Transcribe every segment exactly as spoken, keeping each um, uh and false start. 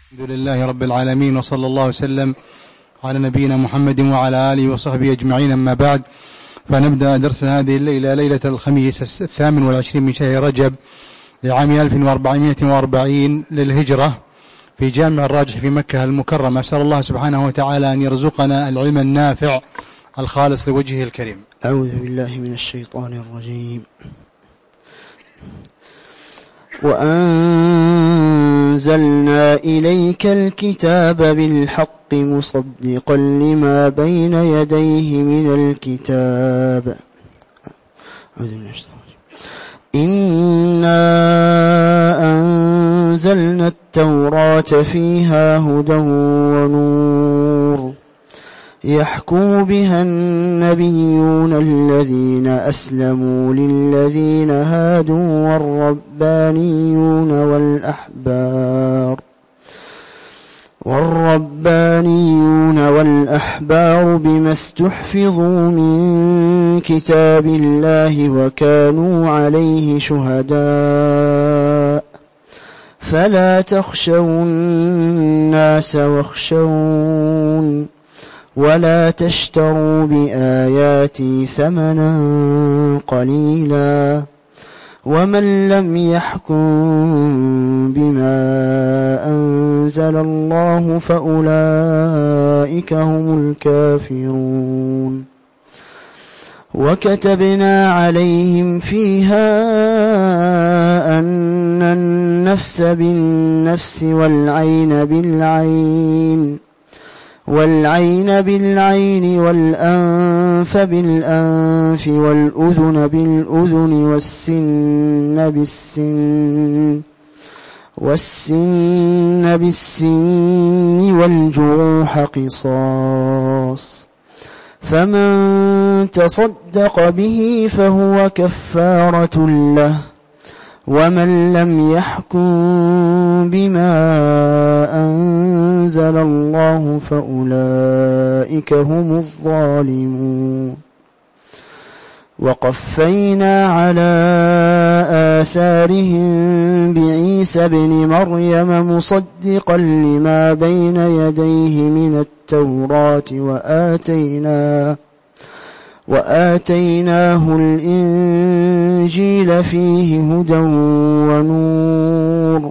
الحمد لله رب العالمين، وصلى الله وسلم على نبينا محمد وعلى آله وصحبه أجمعين. أما بعد، فنبدأ درسنا هذه الليلة ليلة الخميس الثامن والعشرين من شهر رجب لعام ألف وأربعمائة وأربعين للهجرة في جامع الراجح في مكة المكرمة. أسأل الله سبحانه وتعالى أن يرزقنا العلم النافع الخالص لوجهه الكريم. أعوذ بالله من الشيطان الرجيم. وأنزلنا إليك الكتاب بالحق مصدقا لما بين يديه من الكتاب. إنا أنزلنا التوراة فيها هدى ونور يحكم بها النبيون الذين أسلموا للذين هادوا والربانيون والأحبار والربانيون والأحبار بما استحفظوا من كتاب الله وكانوا عليه شهداء فلا تخشوا الناس واخشون ولا تشتروا بآياتي ثمنا قليلا ومن لم يحكم بما أنزل الله فأولئك هم الكافرون. وكتبنا عليهم فيها أن النفس بالنفس والعين بالعين والعين بالعين والأنف بالأنف والأذن بالأذن والسن بالسن والسن بالسن والجروح قصاص فمن تصدق به فهو كفارة له ومن لم يحكم بما أنزل الله فأولئك هم الظالمون. وقفينا على آثارهم بعيسى ابن مريم مصدقا لما بين يديه من التوراة وآتيناه وآتيناه الإنجيل فيه هدى ونور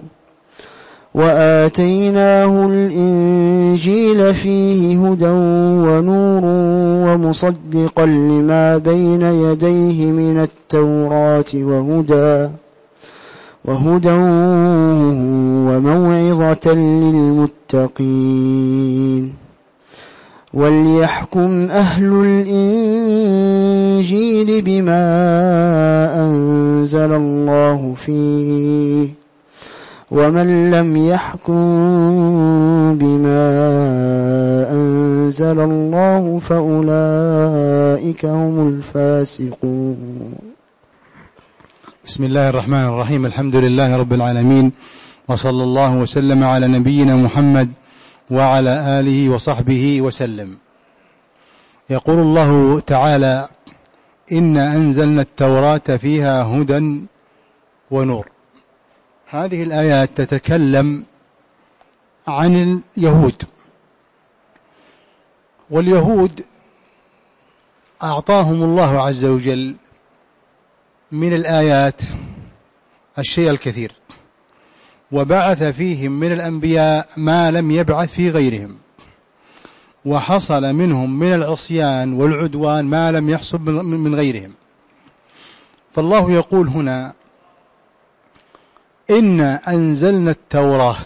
وآتيناه الإنجيل فيه هدى ونور ومصدقا لما بين يديه من التوراة وهدى وهدى وموعظة للمتقين. وليحكم أهل الإنجيل بما أنزل الله فيه ومن لم يحكم بما أنزل الله فأولئك هم الفاسقون. بسم الله الرحمن الرحيم. الحمد لله رب العالمين، وصلى الله وسلم على نبينا محمد وعلى آله وصحبه وسلم. يقول الله تعالى: إنا أنزلنا التوراة فيها هدى ونور. هذه الآيات تتكلم عن اليهود، واليهود أعطاهم الله عز وجل من الآيات الشيء الكثير، وبعث فيهم من الأنبياء ما لم يبعث في غيرهم، وحصل منهم من العصيان والعدوان ما لم يحصل من غيرهم. فالله يقول هنا: إنا أنزلنا التوراة.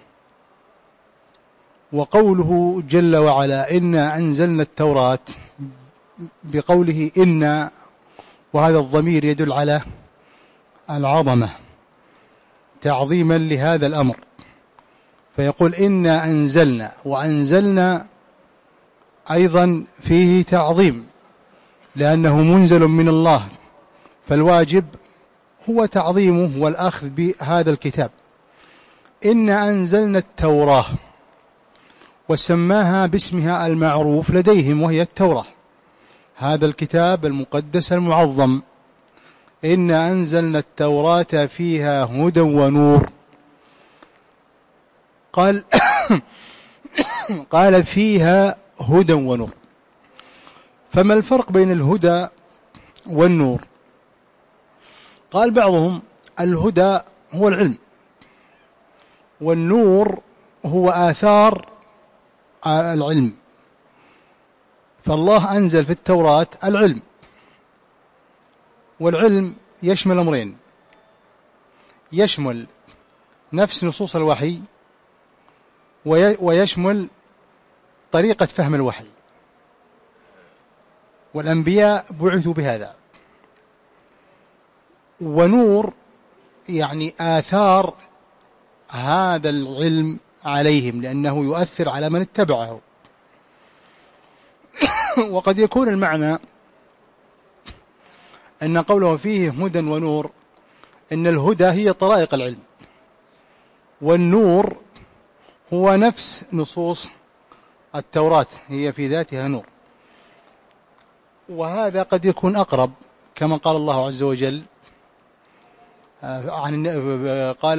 وقوله جل وعلا إنا أنزلنا التوراة بقوله إنا، وهذا الضمير يدل على العظمة تعظيما لهذا الأمر، فيقول إنا أنزلنا، وأنزلنا أيضا فيه تعظيم لأنه منزل من الله، فالواجب هو تعظيمه والأخذ بهذا الكتاب. إنا أنزلنا التوراة، وسماها باسمها المعروف لديهم وهي التوراة، هذا الكتاب المقدس المعظم. إنا أنزلنا التوراة فيها هدى ونور. قال قال فيها هدى ونور. فما الفرق بين الهدى والنور؟ قال بعضهم الهدى هو العلم، والنور هو آثار العلم. فالله أنزل في التوراة العلم، والعلم يشمل أمرين: يشمل نفس نصوص الوحي، ويشمل طريقة فهم الوحي، والأنبياء بعثوا بهذا. ونور يعني آثار هذا العلم عليهم، لأنه يؤثر على من اتبعه. وقد يكون المعنى أن قوله فيه هدى ونور إن الهدى هي طرائق العلم، والنور هو نفس نصوص التوراة، هي في ذاتها نور. وهذا قد يكون أقرب، كما قال الله عز وجل عن قال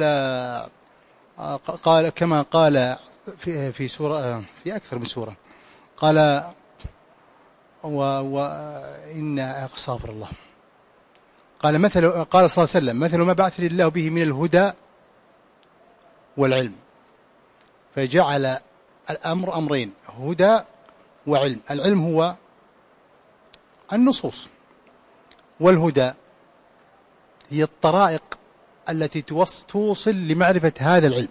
قال كما قال في في سورة في أكثر من سورة، قال وإن أستغفر الله قال مثل قال صلى الله عليه وسلم مثل ما بعثني الله به من الهدى والعلم، فجعل الأمر أمرين: هدى وعلم. العلم هو النصوص، والهدى هي الطرائق التي توصل لمعرفة هذا العلم.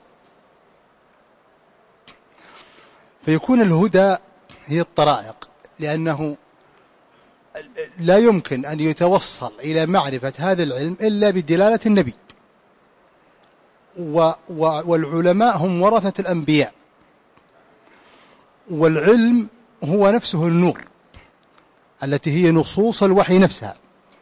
فيكون الهدى هي الطرائق، لأنه لا يمكن أن يتوصل إلى معرفة هذا العلم إلا بدلالة النبي، والعلماء هم ورثة الأنبياء، والعلم هو نفسه النور التي هي نصوص الوحي نفسها.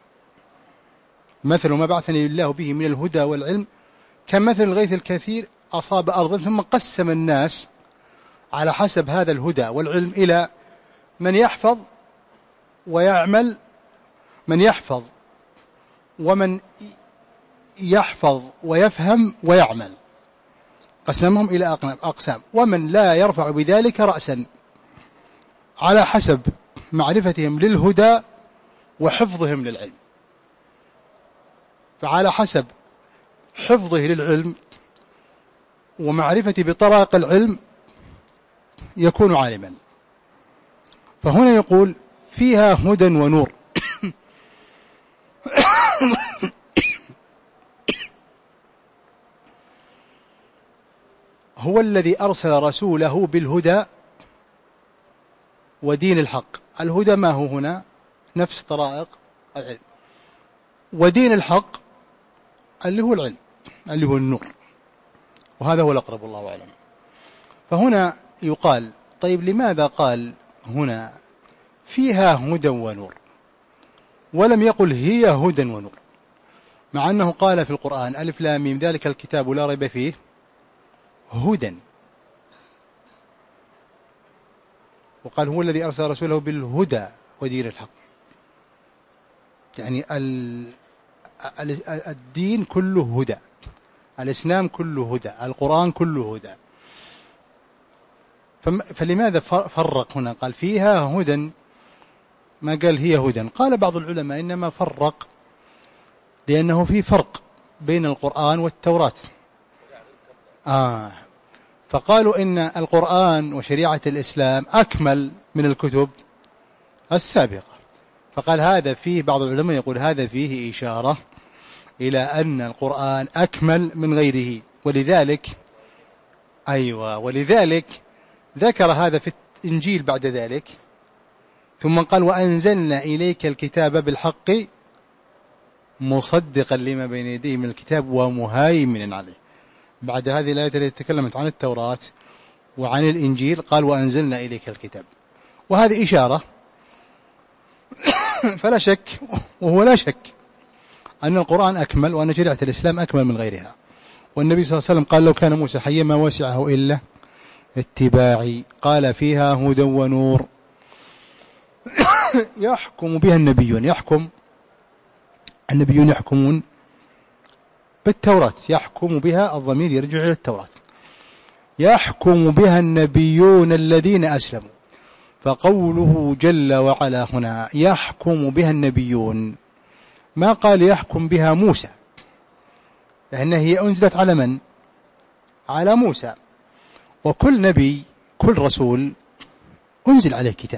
مثل ما بعثني الله به من الهدى والعلم كمثل الغيث الكثير أصاب أرضا ثم قسم الناس على حسب هذا الهدى والعلم إلى من يحفظ ويعمل، من يحفظ ومن يحفظ ويفهم ويعمل، قسمهم إلى أقسام، ومن لا يرفع بذلك رأسا، على حسب معرفتهم للهدى وحفظهم للعلم. فعلى حسب حفظه للعلم ومعرفته بطرائق العلم يكون عالما. فهنا يقول فيها هدى ونور. هو الذي أرسل رسوله بالهدى ودين الحق. الهدى ما هو هنا؟ نفس طرائق العلم، ودين الحق اللي هو العلم اللي هو النور، وهذا هو الأقرب والله أعلم. فهنا يقال طيب لماذا قال هنا فيها هدى ونور ولم يقل هي هدى ونور، مع أنه قال في القرآن ألف لام ميم ذلك الكتاب لا ريب فيه هدى، وقال هو الذي أرسل رسوله بالهدى ودين الحق. يعني الدين كله هدى، الإسلام كله هدى، القرآن كله هدى. فلماذا فرق هنا؟ قال فيها هدى، ما قال هي هدى. قال بعض العلماء إنما فرق لأنه في فرق بين القرآن والتوراة. آه فقالوا إن القرآن وشريعة الإسلام أكمل من الكتب السابقة، فقال هذا فيه، بعض العلماء يقول هذا فيه إشارة إلى أن القرآن أكمل من غيره، ولذلك أيوة ولذلك ذكر هذا في الإنجيل بعد ذلك، ثم قال وأنزلنا إليك الكتاب بالحق مصدقا لما بين يديه من الكتاب ومهيمنا عليه. بعد هذه الآية التي تكلمت عن التوراة وعن الإنجيل قال وأنزلنا إليك الكتاب، وهذه إشارة. فلا شك وهو لا شك أن القرآن أكمل وأن شريعة الإسلام أكمل من غيرها. والنبي صلى الله عليه وسلم قال لو كان موسى حيا ما وسعه إلا اتباعي. قال فيها هدى ونور يحكم بها النبيون، يحكم النبيون يحكمون بالتوراة، يحكم بها الضمير يرجع إلى التوراة. يحكم بها النبيون الذين أسلموا. فقوله جل وعلا هنا يحكم بها النبيون، ما قال يحكم بها موسى، لأن هي أنزلت على من؟ على موسى. وكل نبي كل رسول أنزل عليه كتاب،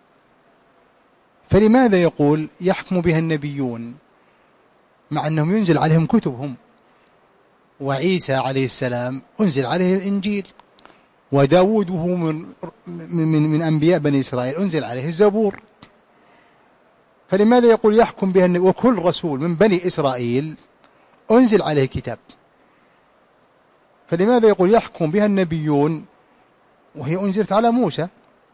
فلماذا يقول يحكم بها النبيون مع أنهم ينزل عليهم كتبهم؟ وعيسى عليه السلام أنزل عليه الإنجيل، وداود وهو من, من, من أنبياء بني إسرائيل أنزل عليه الزبور. فلماذا يقول يحكم بها النبي؟ وكل رسول من بني إسرائيل أنزل عليه كتاب، فلماذا يقول يحكم بها النبيون وهي أنزلت على موسى؟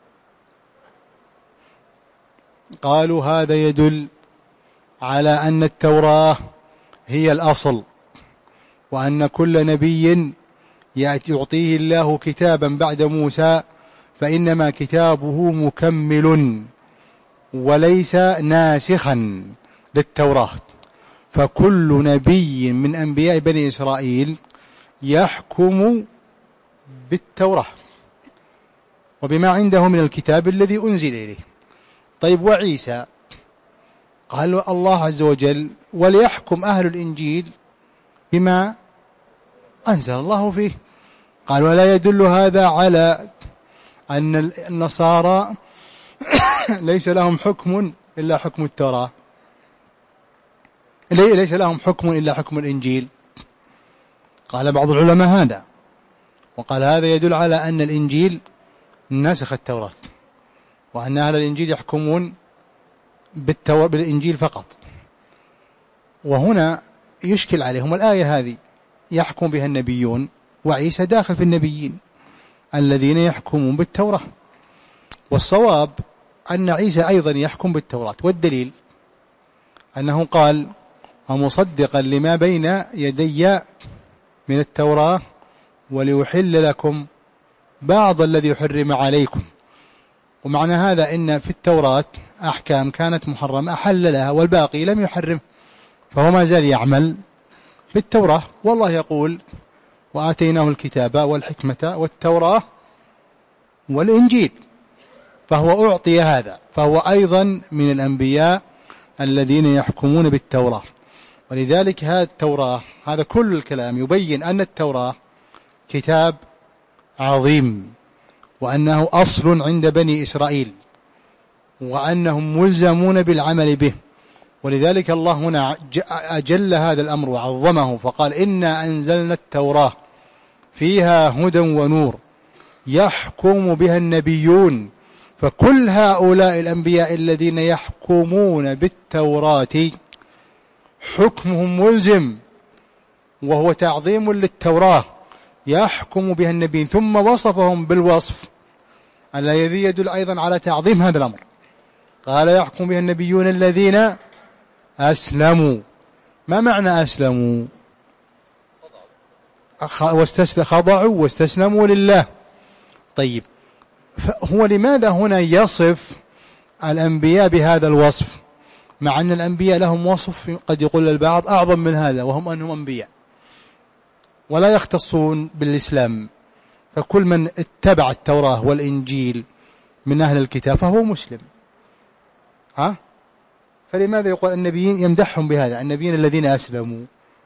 قالوا هذا يدل على أن التوراة هي الأصل، وأن كل نبي يعطيه الله كتابا بعد موسى فإنما كتابه مكمل وليس ناسخا للتوراة. فكل نبي من أنبياء بني إسرائيل يحكم بالتوراة وبما عنده من الكتاب الذي أنزل إليه. طيب وعيسى؟ قال الله عز وجل وليحكم أهل الإنجيل بما أنزل الله فيه. قال ولا يدل هذا على أن النصارى ليس لهم حكم إلا حكم التوراة، ليس لهم حكم إلا حكم الإنجيل. قال بعض العلماء هذا، وقال هذا يدل على أن الإنجيل ناسخ التوراة، وأن أهل الإنجيل يحكمون بالإنجيل فقط. وهنا يشكل عليهم الآية هذه يحكم بها النبيون، وعيسى داخل في النبيين الذين يحكمون بالتوراة. والصواب أن عيسى أيضا يحكم بالتوراة، والدليل أنه قال ومصدقا لما بين يدي من التوراة وليحل لكم بعض الذي حرم عليكم. ومعنى هذا إن في التوراة أحكام كانت محرمة أحل لها والباقي لم يحرم، فهو ما زال يعمل بالتوراة. والله يقول وآتيناه الكتاب والحكمة والتوراة والإنجيل، فهو أعطي هذا، فهو أيضا من الأنبياء الذين يحكمون بالتوراة. ولذلك هذا التوراة، هذا كل الكلام يبين أن التوراة كتاب عظيم، وأنه أصل عند بني إسرائيل، وأنهم ملزمون بالعمل به. ولذلك الله هنا أجل هذا الأمر وعظمه فقال إنا أنزلنا التوراة فيها هدى ونور يحكم بها النبيون. فكل هؤلاء الأنبياء الذين يحكمون بالتوراة حكمهم ملزم، وهو تعظيم للتوراة يحكم بها النبيين. ثم وصفهم بالوصف الذي يدل أيضا على تعظيم هذا الأمر، قال يحكم بها النبيون الذين أسلموا. ما معنى أسلموا؟ خضعوا واستسلموا لله. طيب هو لماذا هنا يصف الأنبياء بهذا الوصف مع أن الأنبياء لهم وصف قد يقول البعض أعظم من هذا، وهم أنهم أنبياء ولا يختصون بالإسلام؟ فكل من اتبع التوراة والإنجيل من أهل الكتاب فهو مسلم. ها؟ فلماذا يقول النبيين يمدحهم بهذا، النبيين الذين أسلموا؟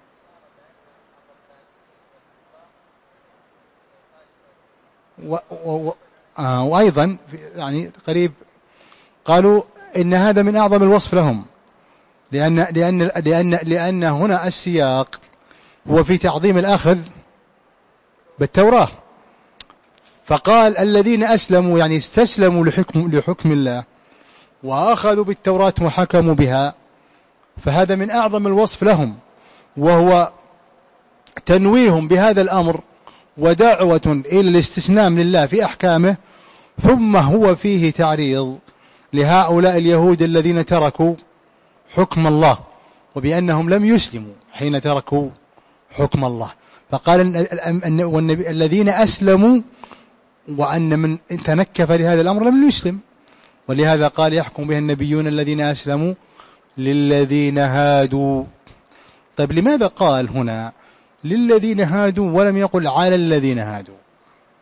و و آه وأيضا يعني قريب قالوا إن هذا من أعظم الوصف لهم، لأن لأن لأن لأن هنا السياق هو في تعظيم الأخذ بالتوراة. فقال الذين أسلموا يعني استسلموا لحكم لحكم الله وأخذوا بالتوراة وحكموا بها، فهذا من أعظم الوصف لهم، وهو تنويهم بهذا الأمر ودعوة إلى الاستسلام لله في أحكامه. ثم هو فيه تعريض لهؤلاء اليهود الذين تركوا حكم الله، وبأنهم لم يسلموا حين تركوا حكم الله. فقال الذين أسلموا، وأن من تنكف لهذا الأمر لم يسلم. ولهذا قال يحكم بها النبيون الذين أسلموا للذين هادوا. طيب لماذا قال هنا للذين هادوا ولم يقل على الذين هادوا؟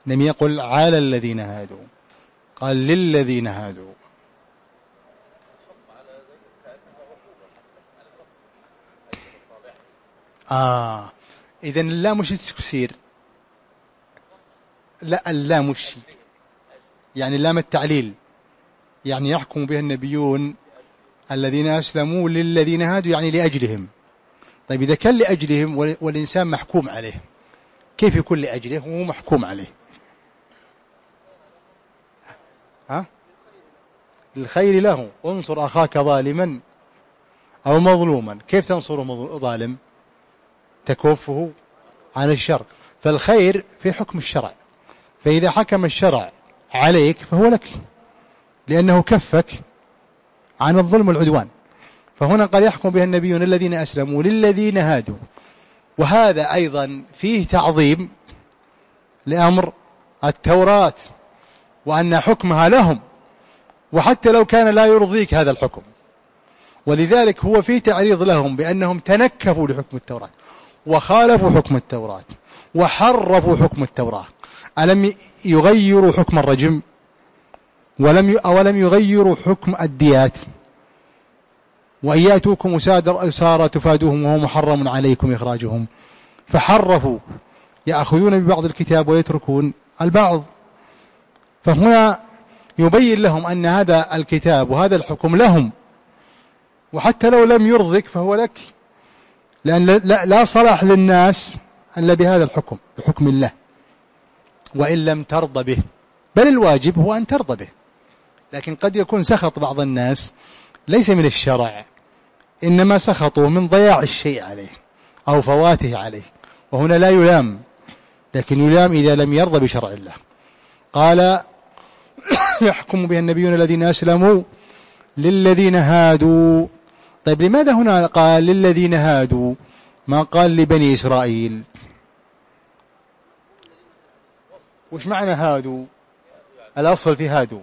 لم يقل على الذين هادوا، قال للذين هادوا. آه إذن اللام وش تفسير؟ لا اللام وش يعني؟ اللام التعليل، يعني يحكم بها النبيون الذين أسلموا للذين هادوا، يعني لأجلهم. طيب إذا كان لأجلهم والإنسان محكوم عليه، كيف يكون لأجله وهو محكوم عليه؟ ها؟ للخير له، انصر أخاك ظالما أو مظلوما. كيف تنصره ظالم؟ تكفه عن الشر. فالخير في حكم الشرع، فإذا حكم الشرع عليك فهو لك، لأنه كفك عن الظلم والعدوان. فهنا قال يحكم بها النبيون الذين أسلموا للذين هادوا، وهذا أيضا فيه تعظيم لأمر التوراة وأن حكمها لهم، وحتى لو كان لا يرضيك هذا الحكم. ولذلك هو فيه تعريض لهم بأنهم تنكفوا لحكم التوراة وخالفوا حكم التوراة وحرفوا حكم التوراة. ألم يغيروا حكم الرجم؟ ولم أولم يغيروا حكم الديات؟ وإن يأتوكم أسارى تفادوهم وهو محرم عليكم إخراجهم. فحرفوا، يأخذون ببعض الكتاب ويتركون البعض. فهنا يبين لهم أن هذا الكتاب وهذا الحكم لهم، وحتى لو لم يرضك فهو لك، لأن لا صلاح للناس إلا بهذا الحكم، بحكم الله، وإن لم ترضى به. بل الواجب هو أن ترضى به، لكن قد يكون سخط بعض الناس ليس من الشرع، إنما سخطوا من ضياع الشيء عليه أو فواته عليه، وهنا لا يلام، لكن يلام إذا لم يرضى بشرع الله. قال يحكم بها النبيون الذين أسلموا للذين هادوا. طيب لماذا هنا قال للذين هادوا ما قال لبني إسرائيل؟ وش معنى هادوا؟ الأصل في هادوا،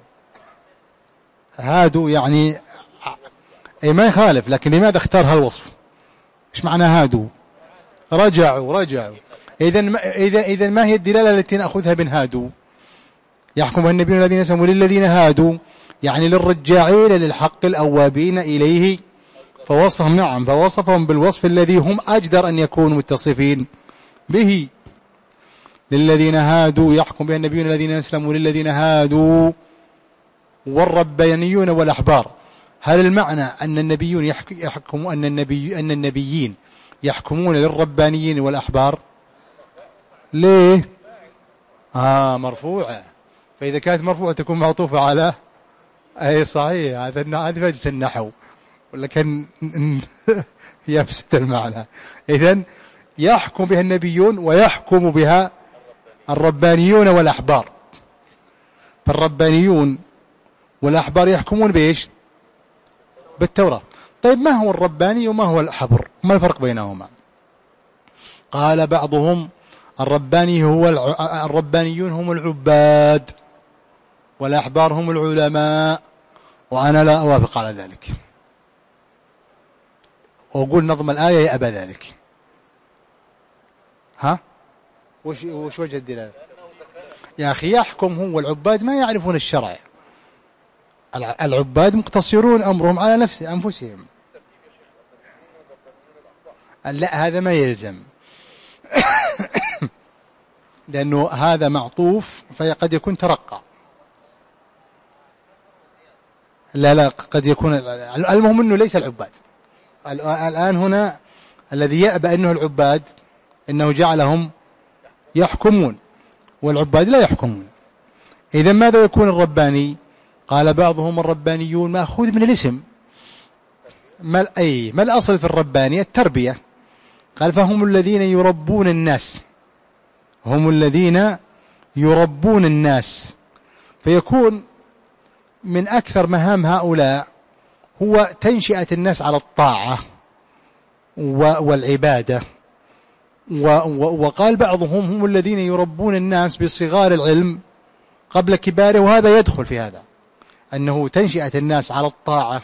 هادوا يعني أي ما يخالف، لكن لماذا اختار هالوصف؟ إيش معنى هادوا؟ رجعوا رجعوا. إذن إذا إذا ما هي الدلالة التي نأخذها من هادوا؟ يحكم النبيون الذين أسلموا للذين هادوا، يعني للرجاعين للحق الأوابين إليه. فوصفهم، نعم، فوصفهم بالوصف الذي هم أجدر أن يكونوا متصفين به. للذين هادوا يحكم به النبيون الذين أسلموا للذين هادوا والربانيون والأحبار. هل المعنى أن النبيون يحكمون أن النبي أن النبيين يحكمون للربانيين والأحبار؟ ليه؟ آه مرفوعة. فإذا كانت مرفوعة تكون معطوفة على أي صحيح. هذا هذا فائدة النحو، ولكن يفسد المعنى. إذن يحكم بها النبيون ويحكم بها الربانيون والأحبار. فالربانيون والأحبار يحكمون بإيش؟ بالتوراة. طيب ما هو الرباني وما هو الحبر؟ ما الفرق بينهما؟ قال بعضهم الرباني هو الع... الربانيون هم العباد والأحبار هم العلماء، وأنا لا أوافق على ذلك، وأقول نظم الآية يأبى ذلك. ها؟ وش, وش وجه الدلالة؟ يا أخي يحكم هو، العباد ما يعرفون الشرع، العباد مقتصرون أمرهم على نفس أنفسهم. لا هذا ما يلزم لأنه هذا معطوف فقد يكون ترقى. لا لا قد يكون المهم أنه ليس العباد. الآن هنا الذي يأبى أنه العباد إنه جعلهم يحكمون والعباد لا يحكمون. إذا ماذا يكون الرباني؟ قال بعضهم الربانيون مأخوذ من الاسم. ما أي ما الأصل في الرباني؟ التربية. قال فهم الذين يربون الناس، هم الذين يربون الناس. فيكون من أكثر مهام هؤلاء هو تنشئة الناس على الطاعة والعبادة. وقال بعضهم هم الذين يربون الناس بصغار العلم قبل كباره، وهذا يدخل في هذا، أنه تنشئة الناس على الطاعة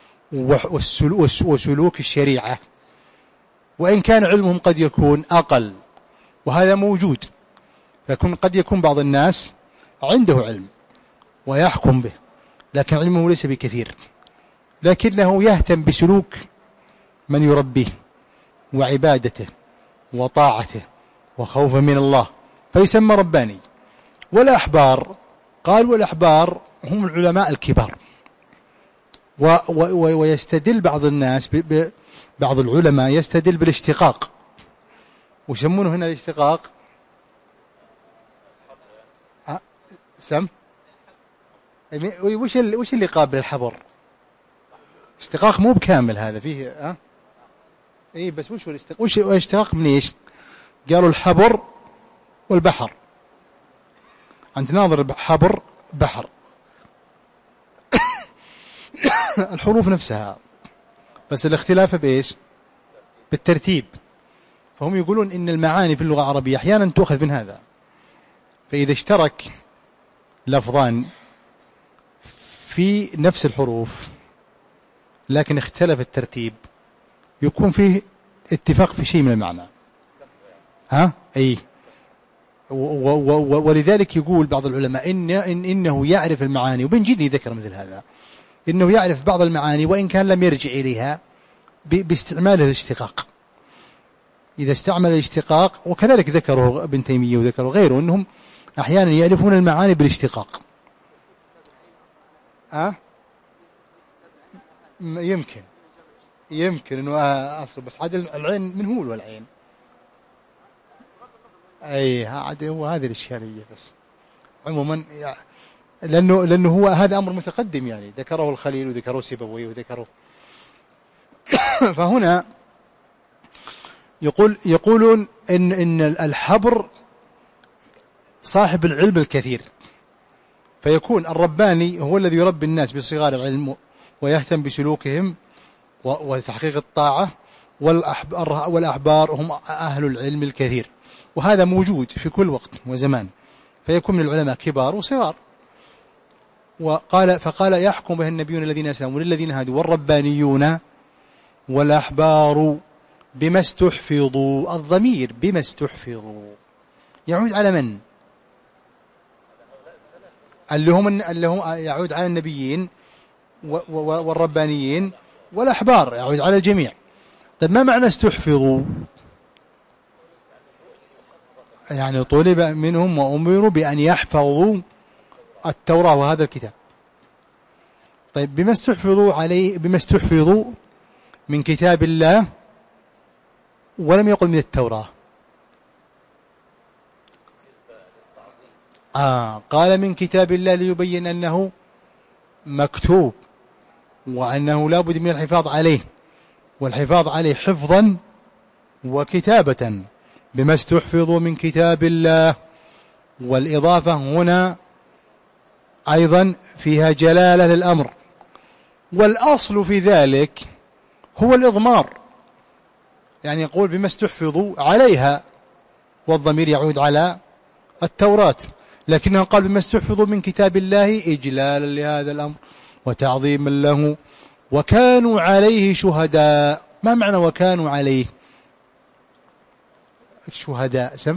وسلوك الشريعة، وإن كان علمهم قد يكون أقل، وهذا موجود. فيكون قد يكون بعض الناس عنده علم ويحكم به، لكن علمه ليس بكثير، لكنه يهتم بسلوك من يربيه وعبادته وطاعته وخوفا من الله، فيسمى رباني. والأحبار قال والأحبار هم العلماء الكبار، و و ويستدل بعض الناس ب ب بعض العلماء يستدل بالاشتقاق، ويسمونه هنا الاشتقاق سم وش اللي وش اللي قابل الحبر؟ اشتقاق مو بكامل هذا فيه ها اي بس وش هو الاشتقاق؟ وش الاشتقاق من ايش؟ قالوا الحبر والبحر، أنت ناظر حبر بحر الحروف نفسها، بس الاختلاف بإيش؟ بالترتيب. فهم يقولون إن المعاني في اللغة العربية أحيانا تؤخذ من هذا، فإذا اشترك لفظان في نفس الحروف لكن اختلف الترتيب يكون فيه اتفاق في شيء من المعنى. ها أي ولذلك يقول بعض العلماء إن إن إنه يعرف المعاني، وبن جدي ذكر مثل هذا، إنه يعرف بعض المعاني وإن كان لم يرجع إليها باستعمال الاشتقاق. إذا استعمل الاشتقاق، وكذلك ذكره ابن تيمية وذكره غيره، أنهم أحيانا يعرفون المعاني بالاشتقاق. أه؟ يمكن يمكن إنه أصل، بس عاد العين من هو والعين أي عاد هو هذه الإشكالية. بس عموما يعني لأنه لأنه هو هذا أمر متقدم، يعني ذكره الخليل وذكره سيبويه وذكره فهنا يقول يقولون إن إن الحبر صاحب العلم الكثير، فيكون الرباني هو الذي يربي الناس بصغار العلم ويهتم بسلوكهم وتحقيق الطاعة، والأحبار هم أهل العلم الكثير، وهذا موجود في كل وقت وزمان، فيكون من العلماء كبار وصغار. وقال فقال يحكم به النبيون الذين أسلموا للذين هادوا والربانيون والأحبار بما استحفظوا. الضمير بما استحفظوا يعود على من؟ اللي هم اللي هم يعود على النبيين والربانيين والأحبار، يعود على الجميع. طيب ما معنى استحفظوا؟ يعني طلب منهم وأمروا بأن يحفظوا التوراة وهذا الكتاب. طيب بما استحفظوا عليه، بما استحفظوا من كتاب الله، ولم يقل من التوراة. آه قال من كتاب الله ليبين أنه مكتوب وأنه لا بد من الحفاظ عليه، والحفاظ عليه حفظا وكتابة. بما استحفظوا من كتاب الله، والإضافة هنا أيضا فيها جلالة للأمر، والأصل في ذلك هو الإضمار، يعني يقول بما استحفظوا عليها، والضمير يعود على التوراة، لكنه قال بما استحفظوا من كتاب الله إجلالا لهذا الأمر وتعظيما له، وكانوا عليه شهداء. ما معنى وكانوا عليه شهداء؟ سم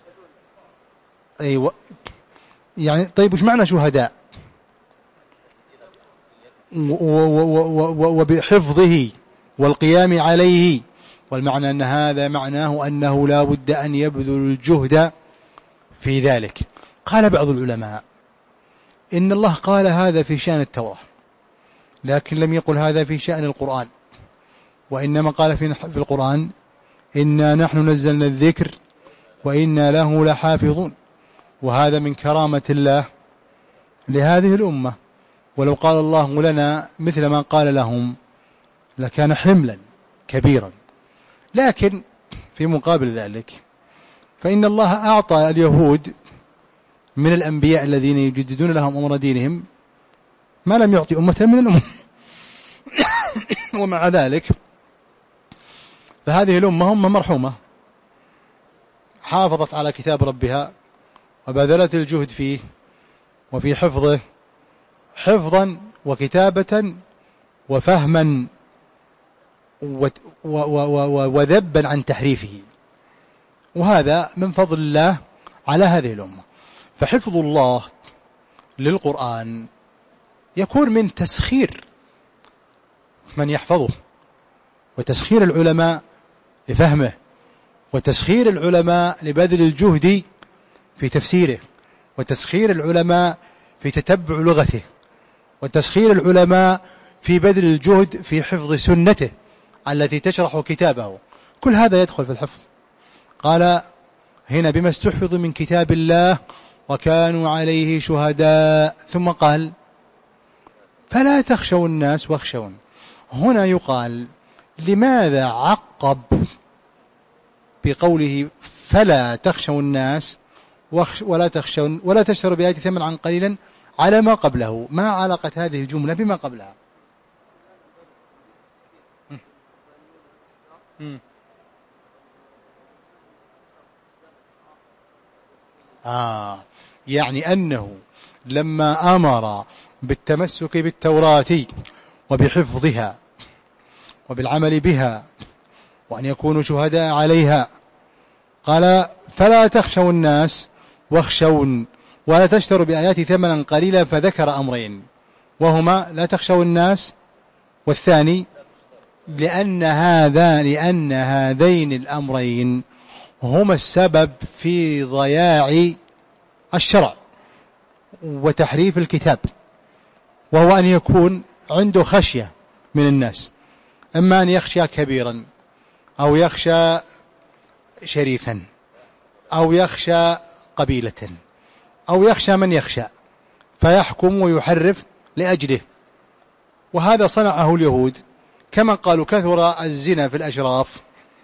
أيوة يعني طيب وش معنى شهداء؟ وبحفظه والقيام عليه، والمعنى أن هذا معناه أنه لا بد أن يبذل الجهد في ذلك. قال بعض العلماء إن الله قال هذا في شأن التوراة، لكن لم يقل هذا في شأن القرآن، وإنما قال في القرآن إنا نحن نزلنا الذكر وإنا له لحافظون، وهذا من كرامة الله لهذه الأمة. ولو قال الله لنا مثل ما قال لهم لكان حملا كبيرا، لكن في مقابل ذلك فإن الله أعطى اليهود من الأنبياء الذين يجددون لهم أمر دينهم ما لم يعطي أمة من الأمم ومع ذلك فهذه الأمة هم مرحومة، حافظت على كتاب ربها وبذلت الجهد فيه وفي حفظه حفظا وكتابة وفهما وذبا عن تحريفه. وهذا من فضل الله على هذه الأمة. فحفظ الله للقرآن يكون من تسخير من يحفظه، وتسخير العلماء لفهمه، وتسخير العلماء لبذل الجهد في تفسيره، وتسخير العلماء في تتبع لغته، وتسخير العلماء في بذل الجهد في حفظ سنته التي تشرح كتابه. كل هذا يدخل في الحفظ. قال هنا بما استحفظ من كتاب الله وكانوا عليه شهداء، ثم قال فلا تخشوا الناس واخشون. هنا يقال لماذا عقب بقوله فلا تخشوا الناس ولا تخشون ولا تشتروا بآياتي ثمنا قليلا على ما قبله؟ ما علاقة هذه الجملة بما قبلها؟ آه يعني أنه لما أمر بالتمسك بالتوراة وبحفظها وبالعمل بها وأن يكونوا شهداء عليها قال فلا تخشوا الناس واخشون ولا تشتروا بآياتي ثمنا قليلا، فذكر أمرين وهما لا تخشوا الناس، والثاني لأن هذا لأن هذين الأمرين هما السبب في ضياع الشرع وتحريف الكتاب، وهو أن يكون عنده خشية من الناس، إما أن يخشى كبيرا أو يخشى شريفا أو يخشى قبيلة أو يخشى من يخشى فيحكم ويحرف لأجله. وهذا صنعه اليهود، كما قالوا كثر الزنا في الأشراف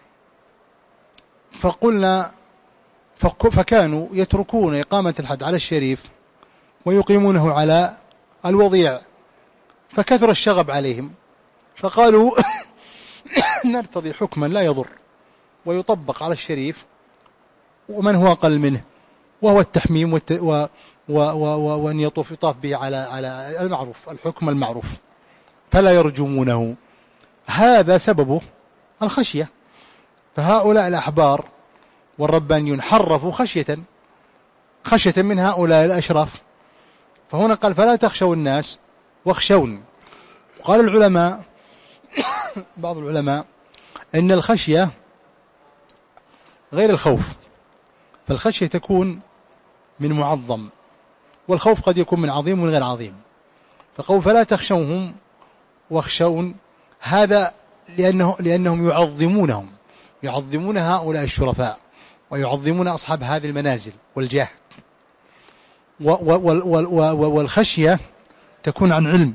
فقلنا فكانوا يتركون إقامة الحد على الشريف ويقيمونه على الوضيع، فكثر الشغب عليهم فقالوا نرتضي حكما لا يضر ويطبق على الشريف ومن هو أقل منه، وهو التحميم والت... و... و... و... وأن يطوف يطاف به على على المعروف، الحكم المعروف، فلا يرجمونه. هذا سببه الخشية. فهؤلاء الأحبار والربانيون حرفوا خشية خشية من هؤلاء الأشراف. فهنا قال فلا تخشوا الناس واخشون. قال العلماء بعض العلماء إن الخشية غير الخوف، فالخشية تكون من معظم، والخوف قد يكون من عظيم ومن غير عظيم. فقول فلا تخشوهم واخشون هذا لأنه لأنهم يعظمونهم، يعظمون هؤلاء الشرفاء ويعظمون أصحاب هذه المنازل والجاه. والخشية تكون عن علم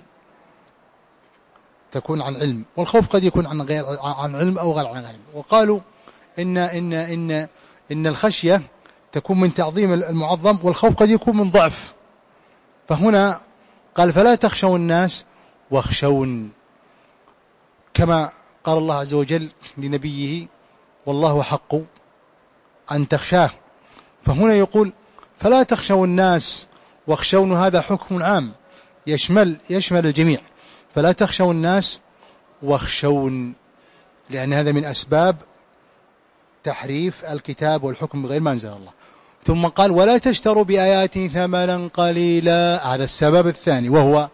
تكون عن علم والخوف قد يكون عن غير عن علم أو غير عن علم. وقالوا إن إن إن إن الخشية تكون من تعظيم المعظم، والخوف قد يكون من ضعف. فهنا قال فلا تخشوا الناس واخشون، كما قال الله عز وجل لنبيه والله حق أن تخشاه. فهنا يقول فلا تخشوا الناس واخشون، هذا حكم عام يشمل يشمل الجميع. فلا تخشوا الناس واخشون، لأن هذا من أسباب تحريف الكتاب والحكم بغير ما أنزل الله. ثم قال ولا تشتروا بآياتي ثمنا قليلا، هذا السبب الثاني وهو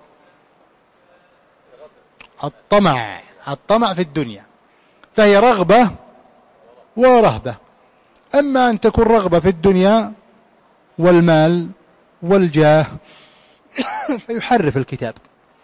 الطمع الطمع في الدنيا، فهي رغبة ورهبة. أما أن تكون رغبة في الدنيا والمال والجاه فيحرف الكتاب.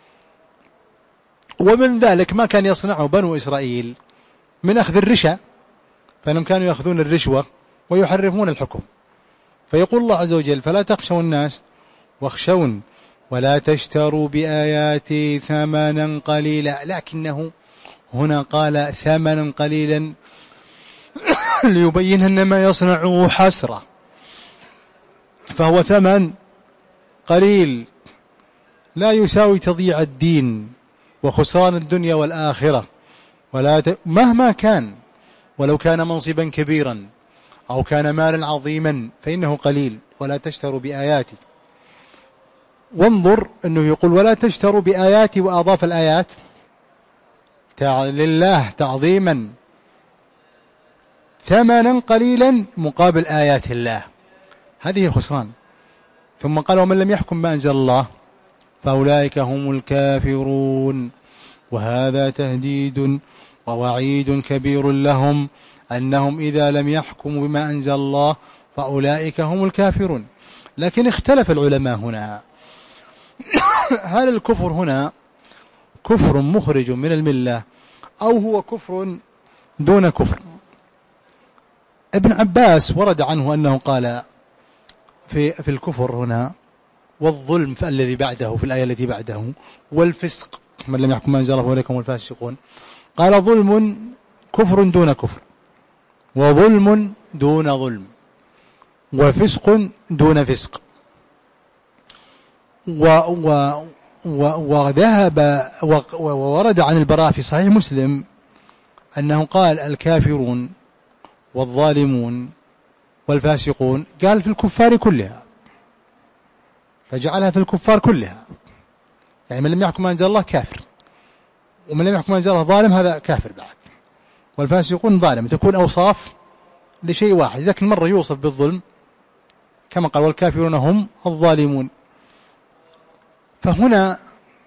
ومن ذلك ما كان يصنعه بنو إسرائيل من أخذ الرشا، فإنهم كانوا يأخذون الرشوة ويحرفون الحكم. فيقول الله عز وجل فلا تخشوا الناس واخشون ولا تشتروا بآياتي ثمنا قليلا، لكنه هنا قال ثمنا قليلا ليبين أن ما يصنعه حسرة، فهو ثمن قليل لا يساوي تضييع الدين وخسران الدنيا والآخرة، ولا ت... مهما كان، ولو كان منصبا كبيرا أو كان مالا عظيما فإنه قليل. ولا تشتروا بآياتي، وانظر أنه يقول ولا تشتروا بآياتي، وأضاف الآيات لله تعظيما، ثمنا قليلا مقابل آيات الله. هذه خسران. ثم قال ومن لم يحكم ما أنزل الله فأولئك هم الكافرون. وهذا تهديد ووعيد كبير لهم أنهم إذا لم يحكموا بما أنزل الله فأولئك هم الكافرون. لكن اختلف العلماء هنا هل الكفر هنا كفر مخرج من الملة أو هو كفر دون كفر؟ ابن عباس ورد عنه أنه قال في, في الكفر هنا والظلم الذي بعده في الآية التي بعده والفسق من لم يحكم ما أنزل الله فأولئك هم الفاسقون. قال ظلم كفر دون كفر، وظلم دون ظلم، وفسق دون فسق. و و وذهب وورد عن البراء في صحيح مسلم أنه قال الكافرون والظالمون والفاسقون، قال في الكفار كلها، فجعلها في الكفار كلها، يعني من لم يحكم ما أنزل الله كافر، ومن لم يحكم ما أنزل الله ظالم هذا كافر بعد، والفاسقون ظالم، تكون أوصاف لشيء واحد، لكن مرة يوصف بالظلم كما قال والكافرون هم الظالمون. فهنا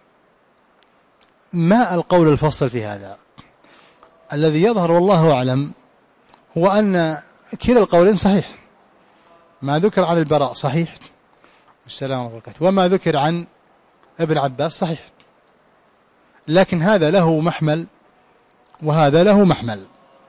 ما القول الفصل في هذا؟ الذي يظهر والله أعلم هو أن كلا القولين صحيح، ما ذكر عن البراء صحيح والسلام عليكم، وما ذكر عن ابن عباس صحيح، لكن هذا له محمل وهذا له محمل.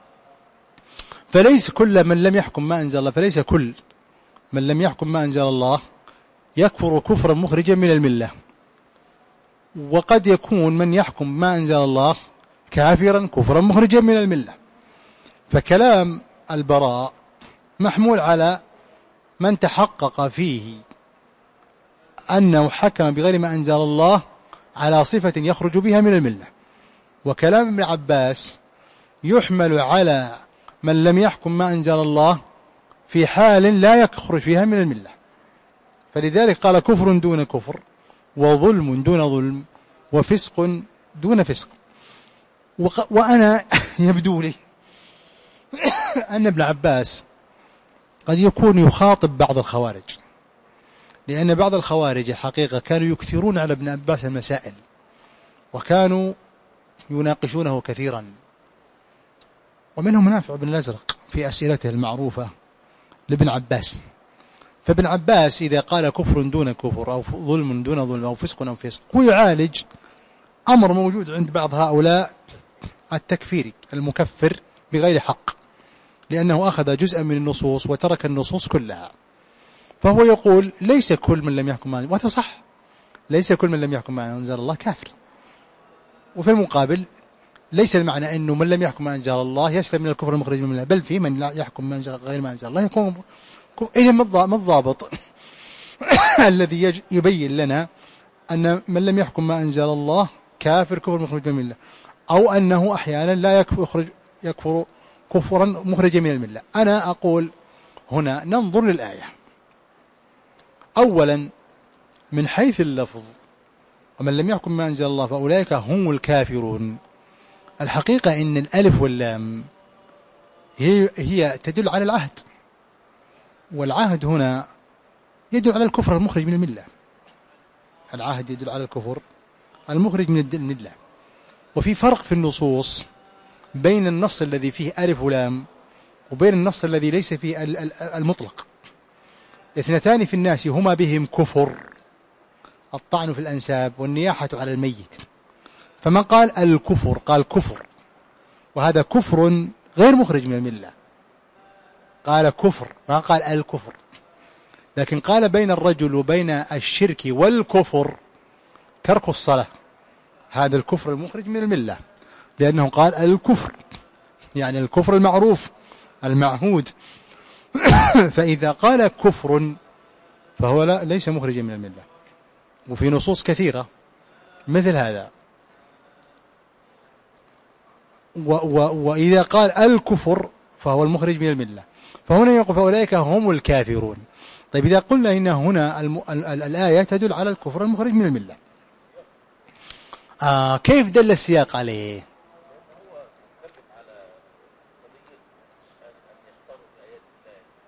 فليس كل من لم يحكم ما أنزل الله، فليس كل من لم يحكم ما أنزل الله يكفر كفرا مخرجا من الملة، وقد يكون من يحكم ما أنزل الله كافرا كفرا مخرجا من الملة. فكلام البراء محمول على من تحقق فيه أنه حكم بغير ما أنزل الله على صفة يخرج بها من الملة، وكلام ابن عباس يحمل على من لم يحكم ما أنزل الله في حال لا يخرج فيها من الملة. فلذلك قال كفر دون كفر، وظلم دون ظلم، وفسق دون فسق. وأنا يبدو لي أن ابن عباس قد يكون يخاطب بعض الخوارج، لأن بعض الخوارج حقيقة كانوا يكثرون على ابن عباس المسائل، وكانوا يناقشونه كثيرا، ومنهم نافع بن الأزرق في أسئلته المعروفة لابن عباس. فابن عباس إذا قال كفر دون كفر أو ظلم دون ظلم أو فسق أو فسق، هو يعالج أمر موجود عند بعض هؤلاء التكفير المكفر بغير حق، لأنه أخذ جزءا من النصوص وترك النصوص كلها. فهو يقول ليس كل من لم يحكم ما، وهذا صح، ليس كل من لم يحكم ما أنزل الله كافر. وفي المقابل ليس المعنى أنه من لم يحكم ما أنزل الله يسلم من الكفر المخرج من الله، بل في من لا يحكم ما أنزل غير ما أنزل الله يكون. إذا ما الضابط الذي يبين لنا أن من لم يحكم ما أنزل الله كافر كفر مخرج من الله، أو أنه أحيانا لا يكفر يكفر كفرا مخرجا من الملة؟ أنا أقول هنا ننظر للآية أولا من حيث اللفظ، ومن لم يحكم ما أنزل الله فأولئك هم الكافرون. الحقيقة إن الألف واللام هي, هي تدل على العهد، والعهد هنا يدل على الكفر المخرج من الملة. العهد يدل على الكفر المخرج من الملة. وفي فرق في النصوص بين النص الذي فيه ألف ولام وبين النص الذي ليس فيه المطلق. اثنتان في الناس هما بهم كفر: الطعن في الأنساب والنياحة على الميت. فمن قال الكفر قال كفر، وهذا كفر غير مخرج من الملة، قال كفر ما قال الكفر. لكن قال بين الرجل وبين الشرك والكفر ترك الصلاة، هذا الكفر المخرج من الملة، لأنه قال الكفر يعني الكفر المعروف المعهود. فإذا قال كفر فهو لا ليس مخرجا من الملة. وفي نصوص كثيرة مثل هذا. و و وإذا قال الكفر فهو المخرج من الملة. فهنا يقول فأولئك هم الكافرون. طيب إذا قلنا إن هنا الم... ال... ال... الآية تدل على الكفر المخرج من الملة، آه كيف دل السياق عليه؟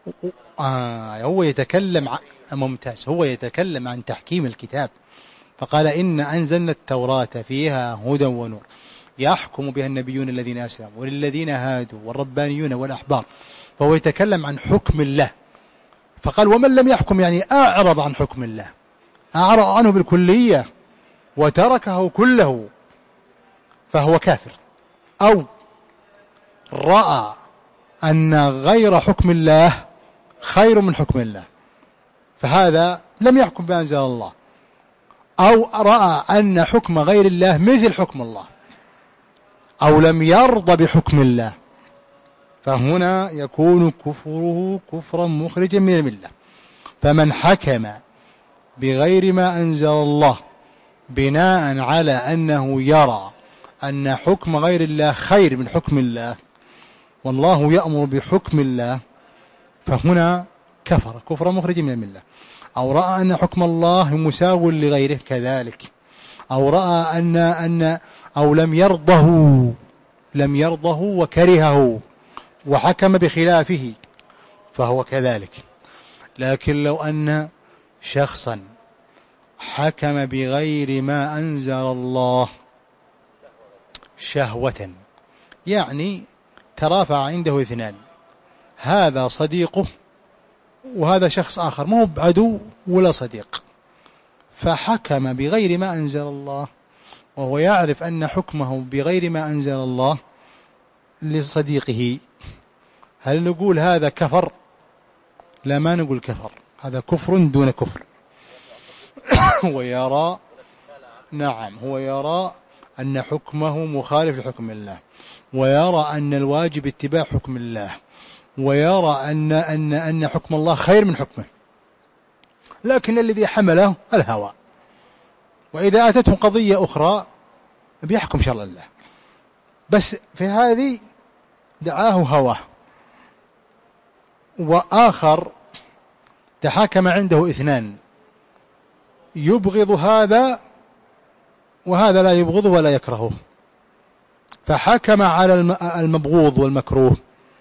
آه هو يتكلم عن ممتاز هو يتكلم عن تحكيم الكتاب، فقال إن أنزلنا التوراة فيها هدى ونور يحكم بها النبيون الذين أسلموا وللذين هادوا والربانيون والأحبار، فهو يتكلم عن حكم الله، فقال ومن لم يحكم يعني أعرض عن حكم الله، أعرض عنه بالكلية وتركه كله فهو كافر، أو رأى أن غير حكم الله خير من حكم الله فهذا لم يحكم بأنزل الله، أو رأى أن حكم غير الله مثل حكم الله، أو لم يرضى بحكم الله، فهنا يكون كفره كفرا مخرجا من الملة. فمن حكم بغير ما أنزل الله بناء على أنه يرى أن حكم غير الله خير من حكم الله والله يأمر بحكم الله فهنا كفر كفرا مخرجا من الملة. أو رأى أن حكم الله مساو لغيره كذلك، أو رأى أن أن أو لم يرضه لم يرضه وكرهه وحكم بخلافه فهو كذلك. لكن لو أن شخصا حكم بغير ما أنزل الله شهوة، يعني ترافع عنده اثنان، هذا صديقه وهذا شخص آخر ما هو بعدو ولا صديق، فحكم بغير ما أنزل الله وهو يعرف أن حكمه بغير ما أنزل الله لصديقه، هل نقول هذا كفر؟ لا، ما نقول كفر، هذا كفر دون كفر. هو يرى نعم هو يرى أن حكمه مخالف لحكم الله، ويرى أن الواجب اتباع حكم الله، ويرى أن أن أن حكم الله خير من حكمه، لكن الذي حمله الهوى، وإذا أتته قضية أخرى بيحكم شرع الله، بس في هذه دعاه هواه. وآخر تحاكم عنده اثنان، يبغض هذا وهذا لا يبغضه ولا يكرهه، فحكم على المبغوض والمكروه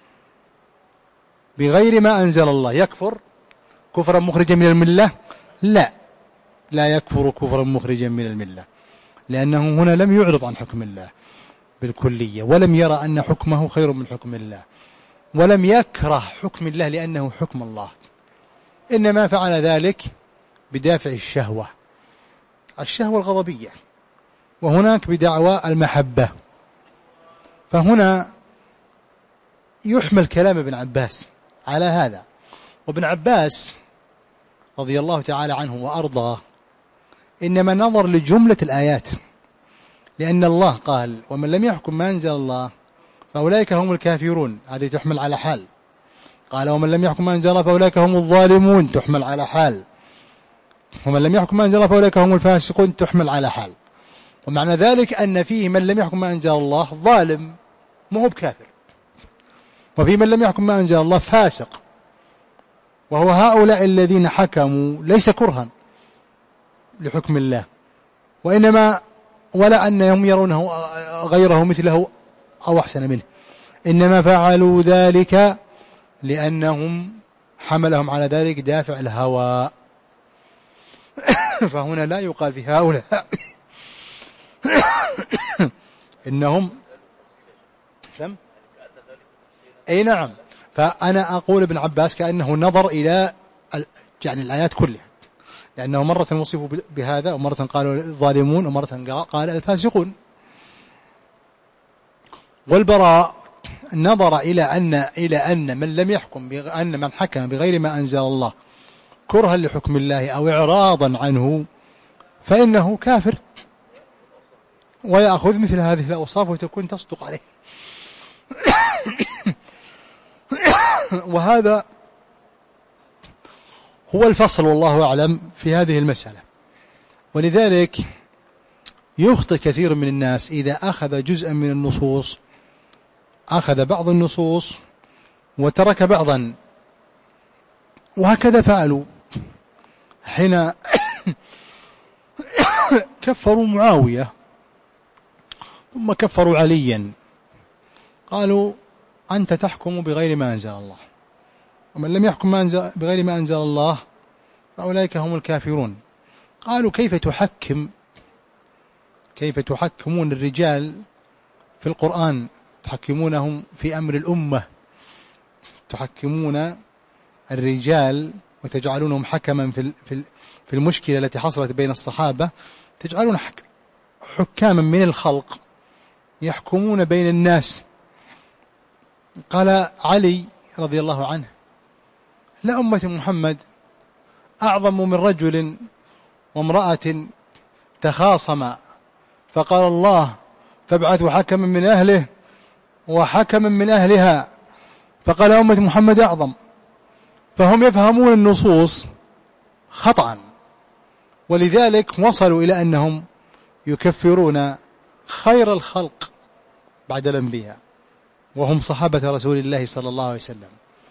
بغير ما أنزل الله، يكفر كفرا مخرجا من الملة؟ لا، لا يكفر كفرا مخرجا من الملة، لأنه هنا لم يعرض عن حكم الله بالكلية، ولم يرى أن حكمه خير من حكم الله، ولم يكره حكم الله لأنه حكم الله، إنما فعل ذلك بدافع الشهوة الشهوة الغضبية، وهناك بدعوى المحبة. فهنا يحمل كلام ابن عباس على هذا، وابن عباس رضي الله تعالى عنه وأرضاه إنما نظر لجملة الآيات، لأن الله قال ومن لم يحكم ما أنزل الله فأولئك هم الكافرون، هذه تحمل على حال. قال ومن لم يحكم ما أنزل الله فأولئك هم الظالمون، تحمل على حال. ومن لم يحكم ما أنزل الله فأولئك هم الفاسقون، تحمل على حال. ومعنى ذلك أن فيه من لم يحكم ما أنزل الله ظالم مو بكافر، وفي من لم يحكم ما أنزل الله فاسق، وهو هؤلاء الذين حكموا ليس كرها لحكم الله، وإنما ولا أنهم يرونه غيره مثله أو أحسن منه، إنما فعلوا ذلك لأنهم حملهم على ذلك دافع الهوى. فهنا لا يقال في هؤلاء إنهم سم أي نعم. فأنا أقول ابن عباس كأنه نظر إلى يعني الآيات كلها، لأنه مرة وصفوا بهذا، ومرة قالوا الظالمون، ومرة قال الفاسقون. والبراء نظر إلى أن إلى أن من لم يحكم أن من حكم بغير ما أنزل الله كرها لحكم الله أو إعراضا عنه فإنه كافر، ويأخذ مثل هذه الأوصاف وتكون تصدق عليه. وهذا هو الفصل والله أعلم في هذه المسألة. ولذلك يخطئ كثير من الناس إذا أخذ جزءا من النصوص، أخذ بعض النصوص وترك بعضا، وهكذا فعلوا حين كفروا معاوية ثم كفروا عليا، قالوا أنت تحكم بغير ما أنزل الله، ومن لم يحكم ما أنزل بغير ما أنزل الله فأولئك هم الكافرون. قالوا كيف تحكم كيف تحكمون الرجال في القرآن، تحكمونهم في أمر الأمة، تحكمون الرجال وتجعلونهم حكما في في المشكلة التي حصلت بين الصحابة، تجعلون حكاما من الخلق يحكمون بين الناس. قال علي رضي الله عنه: لأمة محمد أعظم من رجل وامرأة تخاصما فقال الله فابعثوا حكما من أهله وحكما من أهلها، فقال أمة محمد أعظم. فهم يفهمون النصوص خطأ، ولذلك وصلوا إلى أنهم يكفرون خير الخلق بعد الأنبياء وهم صحابة رسول الله صلى الله عليه وسلم.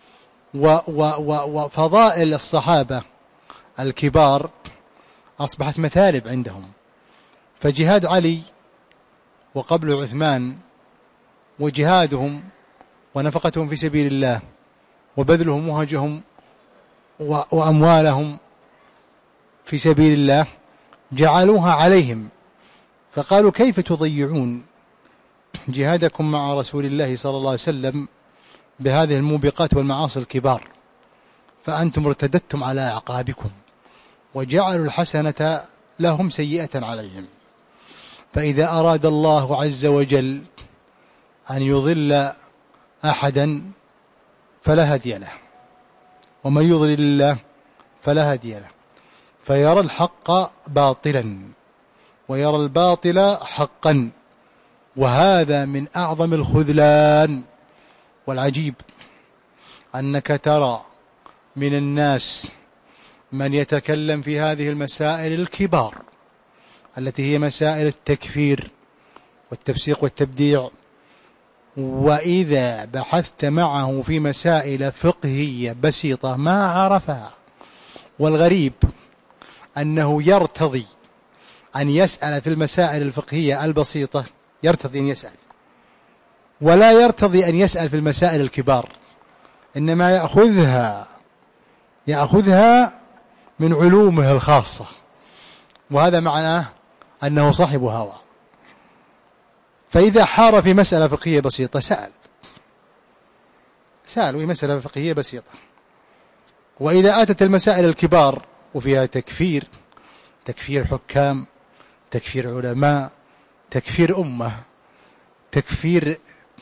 وفضائل الصحابة الكبار أصبحت مثالب عندهم. فجهاد علي وقبل عثمان وجهادهم ونفقتهم في سبيل الله وبذلهم وهجهم وأموالهم في سبيل الله جعلوها عليهم، فقالوا كيف تضيعون جهادكم مع رسول الله صلى الله عليه وسلم بهذه الموبقات والمعاصي الكبار، فأنتم ارتدتم على أعقابكم وجعلوا الحسنة لهم سيئة عليهم. فإذا أراد الله عز وجل أن يضل أحدا فلا هدي له، ومن يضلل الله فلا هدي له، فيرى الحق باطلا ويرى الباطل حقا، وهذا من أعظم الخذلان. والعجيب أنك ترى من الناس من يتكلم في هذه المسائل الكبار التي هي مسائل التكفير والتفسيق والتبديع، وإذا بحثت معه في مسائل فقهية بسيطة ما عرفها. والغريب أنه يرتضي أن يسأل في المسائل الفقهية البسيطة، يرتضي أن يسأل، ولا يرتضي أن يسأل في المسائل الكبار، إنما يأخذها يأخذها من علومه الخاصة، وهذا معناه أنه صاحب هوى. فإذا حار في مسألة فقهية بسيطة سأل سأل في مسألة فقهية بسيطة، وإذا أتت المسائل الكبار وفيها تكفير تكفير حكام، تكفير علماء، تكفير أمة، تكفير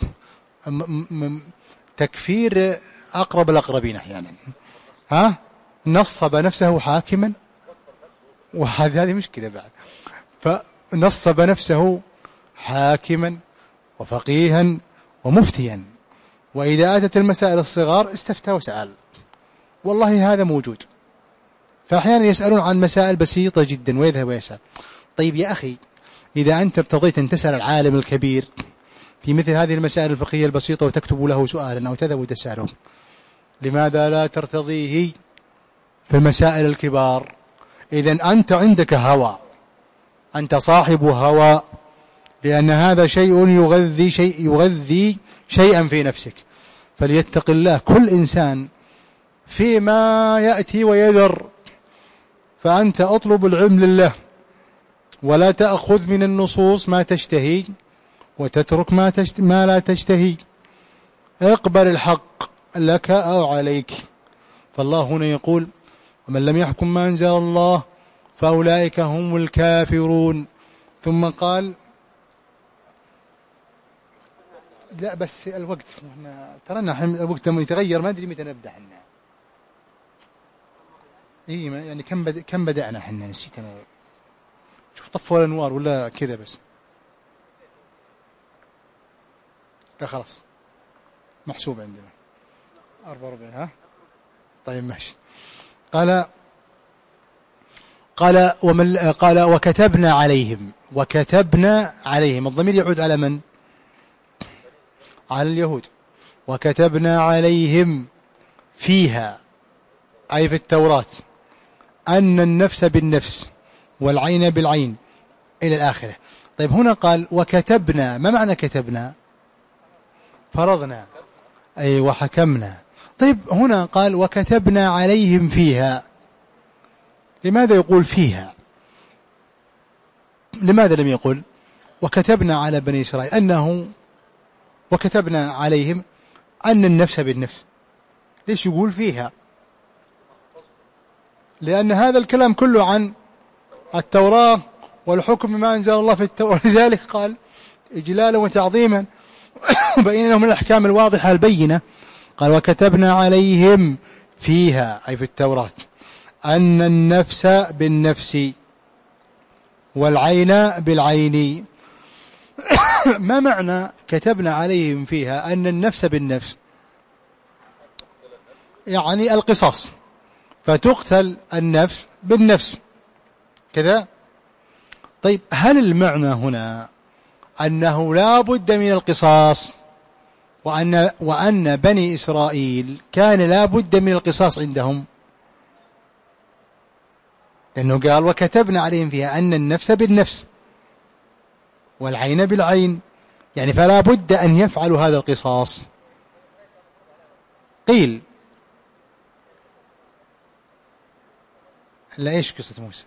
تكفير أقرب الأقربين أحيانا، ها نصب نفسه حاكما، وهذه مشكلة بعد. فنصب نفسه حاكما وفقيها ومفتيا، وإذا أتت المسائل الصغار استفتى وسأل. والله هذا موجود. فأحيانا يسألون عن مسائل بسيطة جدا ويذهب ويسأل. طيب يا أخي، إذا أنت ارتضيت أن تسأل العالم الكبير في مثل هذه المسائل الفقهية البسيطة وتكتب له سؤالا أو تذهب وتسأله، لماذا لا ترتضيه في المسائل الكبار؟ إذن أنت عندك هوى، أنت صاحب هوى، لأن هذا شيء يغذي شيء يغذي شيئا في نفسك. فليتق الله كل إنسان فيما يأتي ويذر. فأنت أطلب العلم لله، ولا تأخذ من النصوص ما تشتهي وتترك ما, تشت... ما لا تشتهي. اقبل الحق لك أو عليك. فالله هنا يقول: ومن لم يحكم ما أنزل الله فأولئك هم الكافرون. ثم قال: لا بس الوقت ترى الوقت يتغير، ما أدري متى نبدأ حنا. إيه يعني كم بد... كم بدأنا حنا؟ نسيت أنا. شوف طفوا الأنوار ولا كذا بس؟ لا خلاص محسوب عندنا أربعة وأربعين. ها طيب ماشي. قال قال ومن قال وكتبنا عليهم. وكتبنا عليهم الضمير يعود على من؟ على اليهود. وكتبنا عليهم فيها أي في التوراة أن النفس بالنفس والعين بالعين إلى الآخرة. طيب هنا قال وكتبنا، ما معنى كتبنا؟ فرضنا أي وحكمنا. طيب هنا قال وكتبنا عليهم فيها، لماذا يقول فيها؟ لماذا لم يقل وكتبنا على بني إسرائيل أنه وكتبنا عليهم أن النفس بالنفس؟ ليش يقول فيها؟ لأن هذا الكلام كله عن التوراة والحكم بما أنزل الله في التوراة، لذلك قال إجلالا وتعظيما وبين لهم الأحكام الواضحة البينة. قال وكتبنا عليهم فيها أي في التوراة أن النفس بالنفس والعين بالعين. ما معنى كتبنا عليهم فيها أن النفس بالنفس؟ يعني القصاص، فتقتل النفس بالنفس كذا. طيب هل المعنى هنا أنه لا بد من القصاص، وأن, وأن بني إسرائيل كان لا بد من القصاص عندهم؟ لأنه قال وكتبنا عليهم فيها أن النفس بالنفس والعين بالعين، يعني فلا بد أن يفعلوا هذا القصاص. قيل لا، إيش قصة موسى؟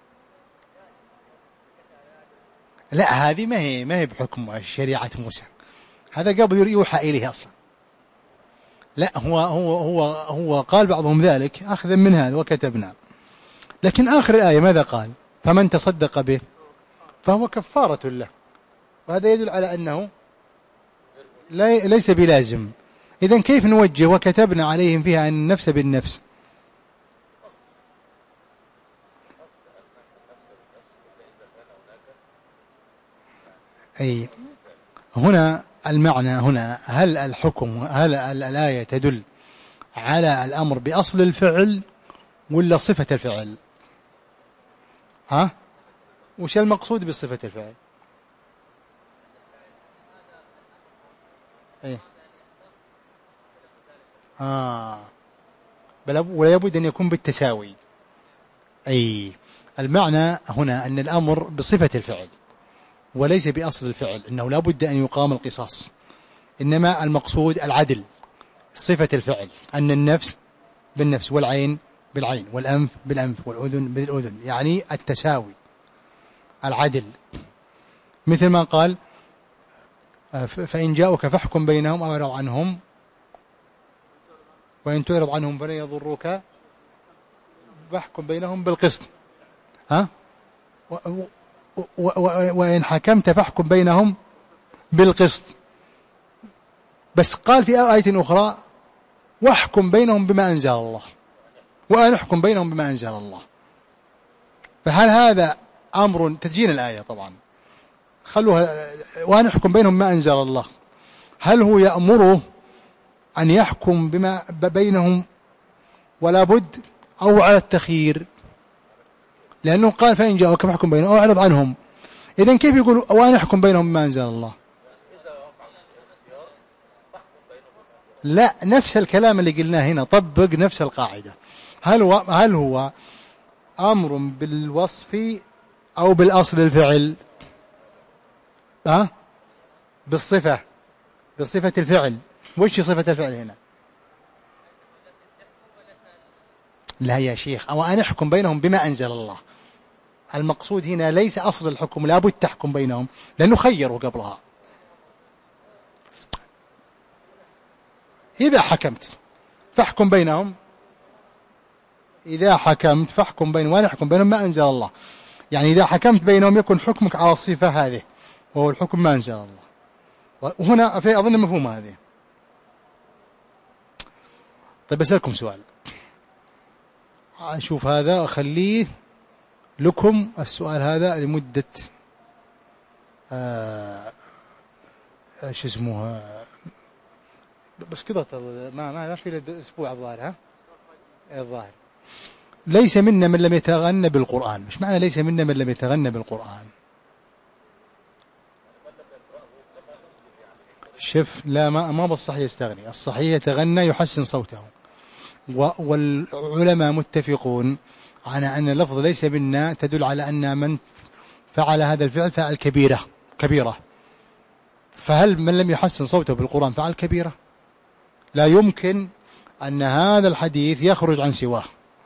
لا هذه ما هي ما هي بحكم شريعة موسى، هذا قبل يوحى إليه أصلا. لا هو هو هو هو قال بعضهم ذلك أخذا من هذا وكتبنا، لكن آخر الآية ماذا قال؟ فمن تصدق به فهو كفارة له، وهذا يدل على أنه ليس بلازم. إذن كيف نوجه وكتبنا عليهم فيها أن النفس بالنفس؟ أي هنا المعنى هنا هل الحكم هل الآية تدل على الأمر بأصل الفعل ولا صفة الفعل؟ ها وش المقصود بصفة الفعل؟ ايه اه بل ولا يبد ان يكون بالتساوي. اي المعنى هنا ان الامر بصفة الفعل وليس باصل الفعل، انه لا بد ان يقام القصاص، انما المقصود العدل. صفة الفعل ان النفس بالنفس والعين بالعين والانف بالانف والاذن بالاذن، يعني التساوي العدل. مثل ما قال فإن جاءوك فاحكم بينهم أو اعرض عنهم وإن تعرض عنهم فلن يضروك فاحكم بينهم بالقسط. ها و و و وإن حكمت فاحكم بينهم بالقسط. بس قال في آية أخرى واحكم بينهم بما أنزل الله، وأن احكم بينهم بما أنزل الله. فهل هذا أمر تتجين الآية طبعا خلوها وأن احكم بينهم ما أنزل الله، هل هو يأمره أن يحكم بما بينهم ولا بد أو على التخيير؟ لأنه قال فإن جاءوك فاحكم بينهم أو اعرض عنهم. إذن كيف يقول وأن احكم بينهم ما أنزل الله؟ لا نفس الكلام اللي قلناه هنا، طبق نفس القاعدة. هل هو هل هو أمر بالوصف أو بالأصل الفعل؟ ها بالصفة بصفة الفعل. وش صفة الفعل هنا؟ لا يا شيخ، أو أن أحكم بينهم بما أنزل الله. المقصود هنا ليس أصل الحكم لا بد تحكم بينهم، لأنه خيروا قبلها. إذا حكمت فاحكم بينهم، إذا حكمت فاحكم بينهم وأن أحكم بينهم ما أنزل الله، يعني إذا حكمت بينهم يكون حكمك على الصفة هذه وهو الحكم ما أنزل الله. وهنا في أظن مفهوم هذه. طيب أسألكم سؤال، أشوف هذا أخليه لكم السؤال هذا لمدة آه ايش اسمه بس كذا ما ما في الأسبوع الظاهر. ها الظاهر ليس منا من لم يتغنى بالقرآن. مش معنى ليس منا من لم يتغنى بالقرآن؟ شف لا ما ما بالصحيح يستغني، الصحيح يتغنى يحسن صوته. والعلماء متفقون على أن اللفظ ليس منا تدل على أن من فعل هذا الفعل فعل كبيرة كبيرة. فهل من لم يحسن صوته بالقرآن فعل كبيرة؟ لا يمكن أن هذا الحديث يخرج عن سواه،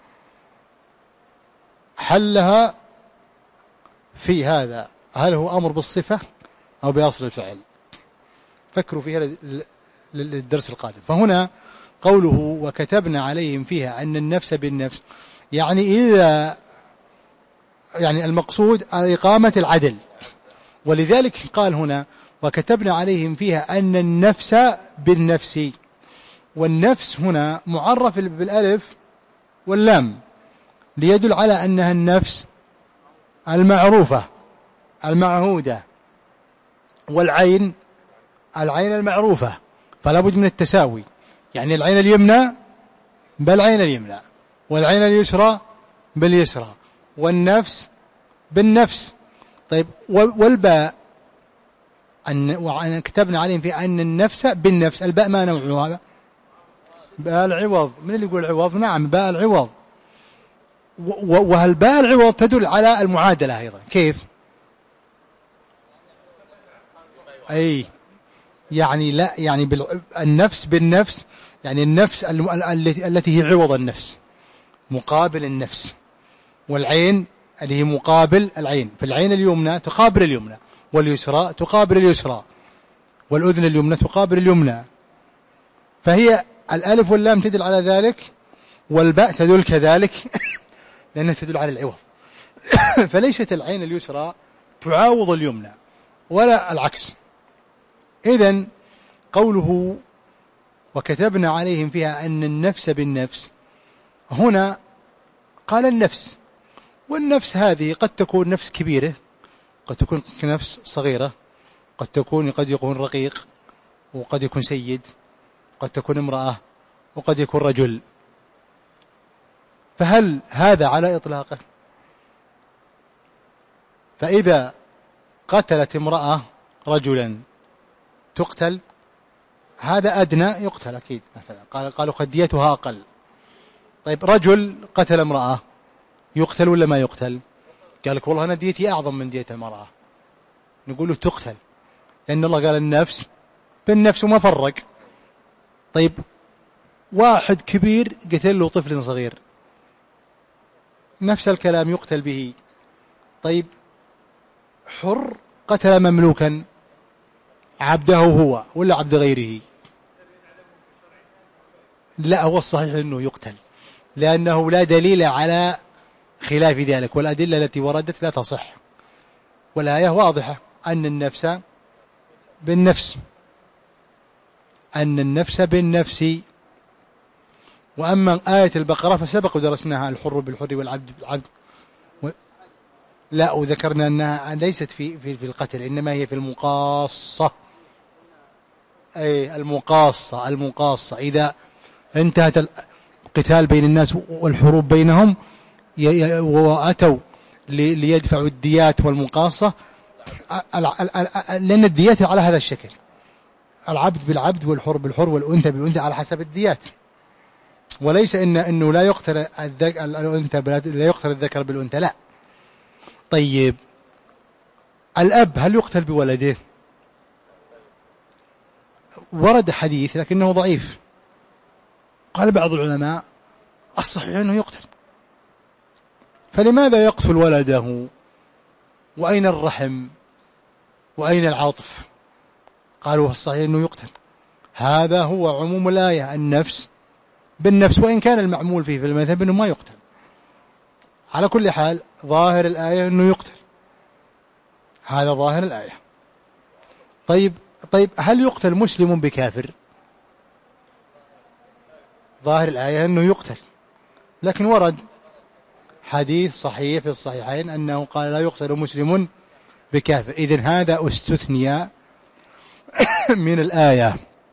حلها في هذا، هل هو أمر بالصفة أو بأصل الفعل؟ فكروا فيها للدرس القادم. فهنا قوله وكتبنا عليهم فيها أن النفس بالنفس، يعني إذا يعني المقصود إقامة العدل، ولذلك قال هنا وكتبنا عليهم فيها أن النفس بالنفس، والنفس هنا معرف بالألف واللام ليدل على أنها النفس المعروفة المعهودة، والعين العين المعروفة، فلا بد من التساوي، يعني العين اليمنى بالعين اليمنى، والعين اليسرى باليسرى، والنفس بالنفس. طيب والباء أن كتبنا عليهم في أن النفس بالنفس، الباء ما نوعها؟ باء العوض. من اللي يقول عوض؟ نعم باء العوض. وهالباء العوض تدل على المعادلة أيضا. كيف؟ أي يعني لا يعني النفس بالنفس، يعني النفس التي هي عوض النفس مقابل النفس، والعين اللي هي مقابل العين، فالعين اليمنى تقابل اليمنى، واليسرى تقابل اليسرى، والأذن اليمنى تقابل اليمنى، فهي الألف واللام تدل على ذلك، والباء تدل كذلك لأنها تدل على العوض. فليست العين اليسرى تعاوض اليمنى ولا العكس. إذن قوله وكتبنا عليهم فيها أن النفس بالنفس، هنا قال النفس، والنفس هذه قد تكون نفس كبيرة، قد تكون نفس صغيرة، قد تكون قد يكون رقيق، وقد يكون سيد، قد تكون امرأة، وقد يكون رجل. فهل هذا على إطلاقه؟ فإذا قتلت امرأة رجلا تقتل، هذا أدنى يقتل أكيد، مثلا قالوا قد ديتها أقل. طيب رجل قتل امرأة يقتل ولا ما يقتل؟ قال لك والله أنا ديتي أعظم من دية المرأة، نقول له تقتل، لأن الله قال النفس بالنفس وما فرق. طيب واحد كبير قتل له طفل صغير، نفس الكلام يقتل به. طيب حر قتل مملوكا، عبده هو ولا عبد غيره؟ لا، هو الصحيح أنه يقتل، لأنه لا دليل على خلاف ذلك، والأدلة التي وردت لا تصح، والآية واضحة أن النفس بالنفس، أن النفس بالنفس. وأما آية البقرة فسبق ودرسناها، الحر بالحر والعبد بالعبد، و... لا وذكرنا أنها ليست في, في, في القتل، إنما هي في المقاصة، أي المقاصة المقاصة إذا انتهت القتال بين الناس والحروب بينهم وأتوا ليدفعوا الديات والمقاصة، لأن الديات على هذا الشكل، العبد بالعبد والحر بالحر والأنثى بالأنثى على حسب الديات، وليس إن إنه لا يقتل الأنثى لا يقتل الذكر بالأنثى، لا. طيب الأب هل يقتل بولده؟ ورد حديث لكنه ضعيف، قال بعض العلماء الصحيح أنه يقتل. فلماذا يقتل ولده؟ وأين الرحم وأين العطف؟ قالوا الصحيح أنه يقتل. هذا هو عموم الآية، النفس بالنفس، وإن كان المعمول فيه في المذهب أنه ما يقتل. على كل حال ظاهر الآية أنه يقتل، هذا ظاهر الآية. طيب طيب هل يقتل مسلم بكافر؟ ظاهر الآية أنه يقتل، لكن ورد حديث صحيح في الصحيحين أنه قال لا يقتل مسلم بكافر. إذن هذا استثني من الآية،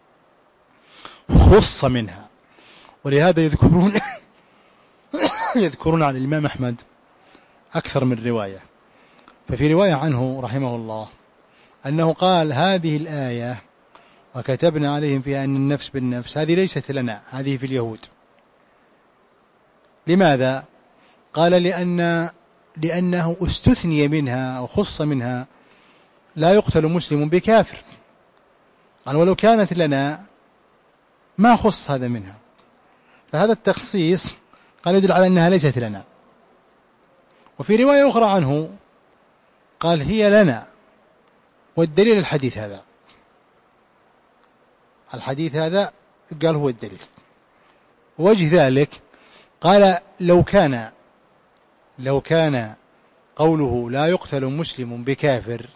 خص منها. ولهذا يذكرون يذكرون عن الإمام أحمد أكثر من رواية. ففي رواية عنه رحمه الله أنه قال هذه الآية وكتبنا عليهم فيها أن النفس بالنفس، هذه ليست لنا، هذه في اليهود. لماذا؟ قال لأن لأنه استثني منها أو خص منها لا يقتل مسلم بكافر. قال ولو كانت لنا ما خص هذا منها، فهذا التخصيص قال يدل على أنها ليست لنا. وفي رواية أخرى عنه قال هي لنا، والدليل الحديث هذا، الحديث هذا قال هو الدليل. وجه ذلك قال لو كان لو كان قوله لا يقتل مسلم بكافر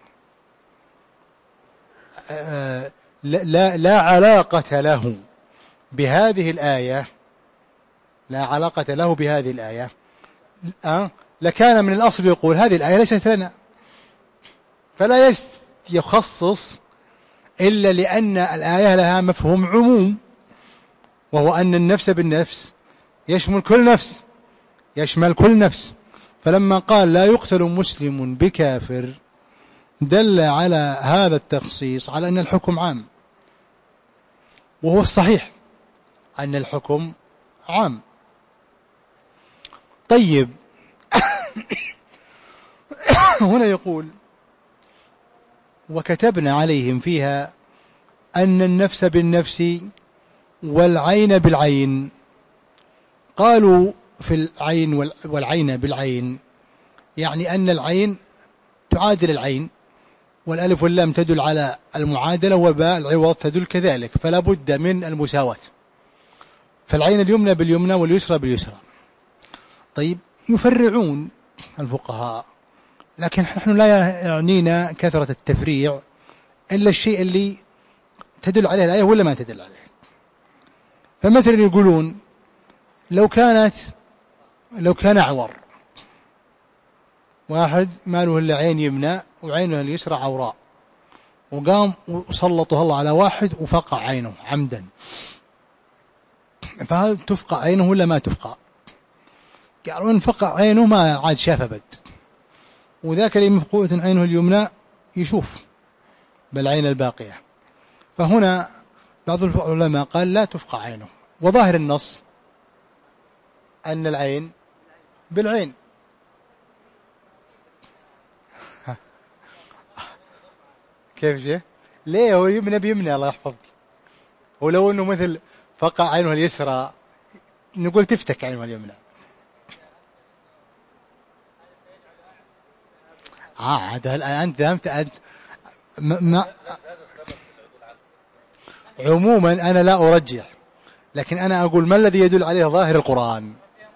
لا, لا علاقة له بهذه الآية لا علاقة له بهذه الآية أه؟ لكان من الأصل يقول هذه الآية ليست لنا، فلا يخصص إلا لأن الآية لها مفهوم عموم، وهو أن النفس بالنفس يشمل كل نفس يشمل كل نفس. فلما قال لا يقتل مسلم بكافر دل على هذا التخصيص على أن الحكم عام، وهو الصحيح أن الحكم عام. طيب هنا يقول وكتبنا عليهم فيها أن النفس بالنفس والعين بالعين. قالوا في العين والعين بالعين يعني أن العين تعادل العين، والألف واللام تدل على المعادلة، وباء العوض تدل كذلك، فلا بد من المساواة، فالعين اليمنى باليمنى واليسرى باليسرى. طيب يفرعون الفقهاء، لكن نحن لا يعنينا كثرة التفريع إلا الشيء اللي تدل عليه الآية ولا ما تدل عليه. فمثلا يقولون لو كانت لو كان أعور، واحد ما له إلا عين يمنى وعينه اليسرى عوراء، وقام وسلطه الله على واحد وفقع عينه عمدا، فهل تفقع عينه ولا ما تفقع؟ قالوا إن فقع عينه ما عاد شاف أبد، وذاك اللي مفقوعة عينه اليمنى يشوف بالعين الباقية. فهنا بعض العلماء قال لا تفقع عينه، وظاهر النص أن العين بالعين. كيف شيء؟ ليه هو يمنى بيمنى الله يحفظك، ولو أنه مثل فقع عينه اليسرى نقول تفتك عينه اليمنى. آه هذا الآن أنت أنت, أنت ما عموما أنا لا أرجح، لكن أنا أقول ما الذي يدل عليه ظاهر القرآن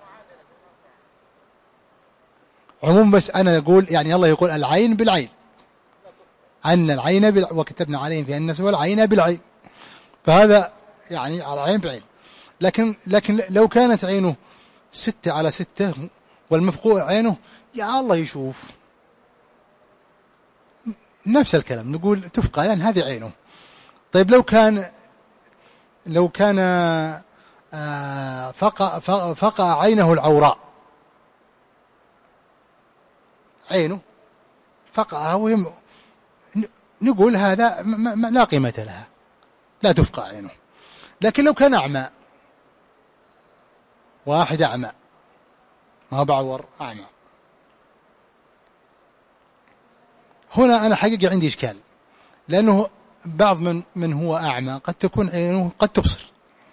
عموما. بس أنا أقول يعني الله يقول العين بالعين، أن العين بالعين وكتبنا عليهم في النفس والعين بالعين، فهذا يعني على عين بعين. لكن لكن لو كانت عينه ستة على ستة والمفقوع عينه يا الله يشوف، نفس الكلام نقول تفقع لأن هذه عينه. طيب لو كان لو كان فقع فقع عينه العوراء، عينه فقعها وهم نقول هذا لا قيمة لها، لا تفقع عينه. لكن لو كان أعمى، واحد أعمى ما بعور أعمى، هنا أنا حقيقة عندي إشكال، لأنه بعض من من هو أعمى قد تكون عينه قد تبصر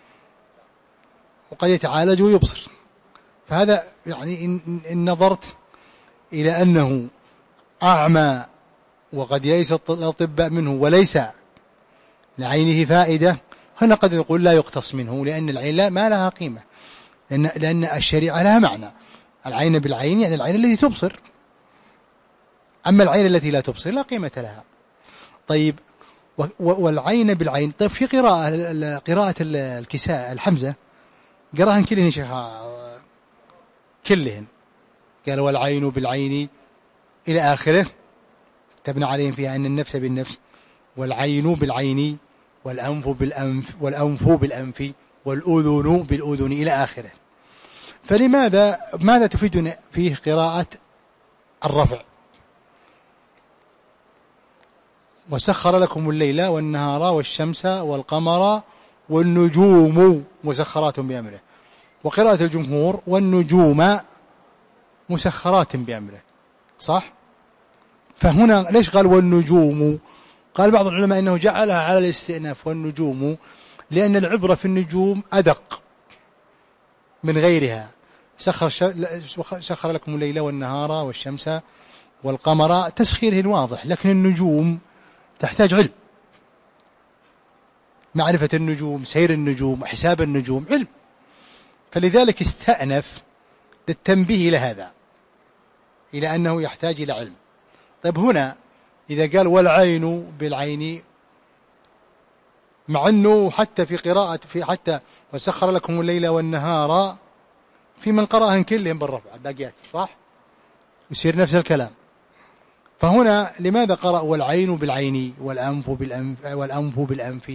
وقد يتعالج ويبصر، فهذا يعني إن, إن نظرت إلى أنه أعمى وقد يئس الأطباء منه وليس لعينه فائدة، هنا قد يقول لا يقتص منه، لأن العين لا ما لها قيمة، لأن, لأن الشريعة لها معنى. العين بالعين يعني العين التي تبصر، أما العين التي لا تبصر لا قيمة لها. طيب والعين بالعين. طيب في قراءة قراءة الكساء الحمزة قراءهن كلهن شيخ كلهن، قال والعين بالعين إلى آخره، تبنى عليهم فيها أن النفس بالنفس والعين بالعين والأنف بالأنف والأنف بالأنف والأذن بالأذن إلى آخره. فلماذا ماذا تفيدنا فيه قراءة الرفع؟ وسخر لكم الليل والنهار والشمس والقمر والنجوم مسخرات بأمره، وقراءة الجمهور والنجوم مسخرات بأمره، صح؟ فهنا ليش قال والنجوم؟ قال بعض العلماء إنه جعلها على الاستئناف والنجوم، لأن العبرة في النجوم أدق من غيرها. سخر, سخر لكم الليل والنهار والشمس والقمر، تسخيره الواضح. لكن النجوم تحتاج علم، معرفة النجوم، سير النجوم، حساب النجوم، علم. فلذلك استأنف للتنبيه إلى هذا، إلى أنه يحتاج إلى علم. طيب هنا إذا قال والعين بالعين، مع أنه حتى في قراءة في حتى وسخر لكم الليل والنهار، في من قرأهن كلهم بالرفع الباقيات، صح؟ يصير نفس الكلام. فهنا لماذا قرأ والعين بالعين والأنف بالأنف والأنف بالأنف؟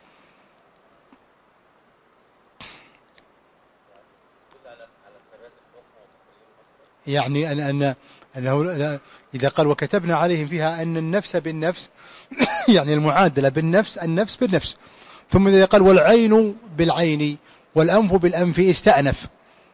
يعني أن أن أنه إذا قال وكتبنا عليهم فيها أن النفس بالنفس يعني المعادلة بالنفس، النفس بالنفس. ثم إذا قال والعين بالعين والأنف بالأنف استأنف،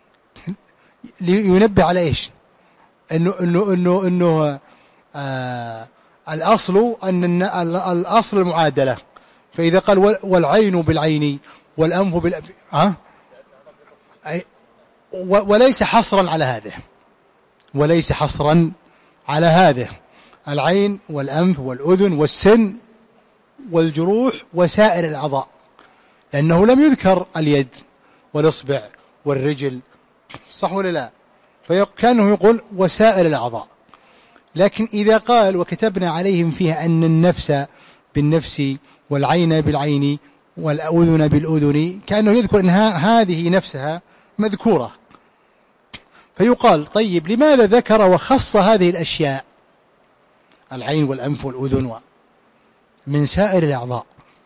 لينبه على إيش؟ إنه إنه إنه إنه آه الأصل أن الأصل المعادلة. فإذا قال والعين بالعين والأنف بالأنف، ها أه؟ وليس حصرا على هذا، وليس حصرا على هذا. العين والأنف والأذن والسن والجروح وسائر الأعضاء، لأنه لم يذكر اليد والإصبع والرجل، صح ولا لا؟ فكانه يقول وسائر الأعضاء. لكن إذا قال وكتبنا عليهم فيها أن النفس بالنفس والعين بالعين والأذن بالأذن، كأنه يذكر أن هذه نفسها مذكورة. فيقال طيب لماذا ذكر وخص هذه الأشياء، العين والأنف والأذن من سائر الأعضاء؟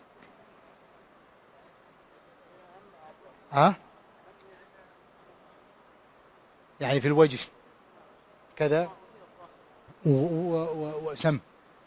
ها؟ يعني في الوجه كذا وسم.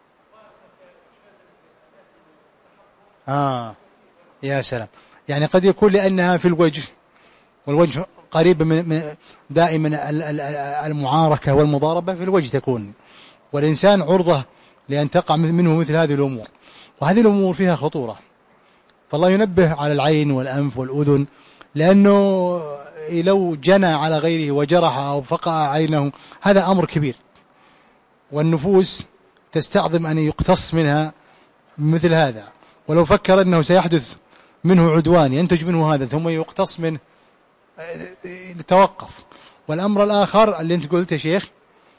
آه يا سلام. يعني قد يكون لأنها في الوجه، والوجه قريب من دائما المعاركة والمضاربة في الوجه تكون، والإنسان عرضة لأن تقع منه مثل هذه الأمور، وهذه الأمور فيها خطورة. فالله ينبه على العين والأنف والأذن، لأنه لو جنى على غيره وجرح أو فقع عينه هذا أمر كبير، والنفوس تستعظم أن يقتص منها مثل هذا. ولو فكر أنه سيحدث منه عدوان ينتج منه هذا ثم يقتص منه لتوقف. والأمر الآخر اللي أنت قلت يا شيخ،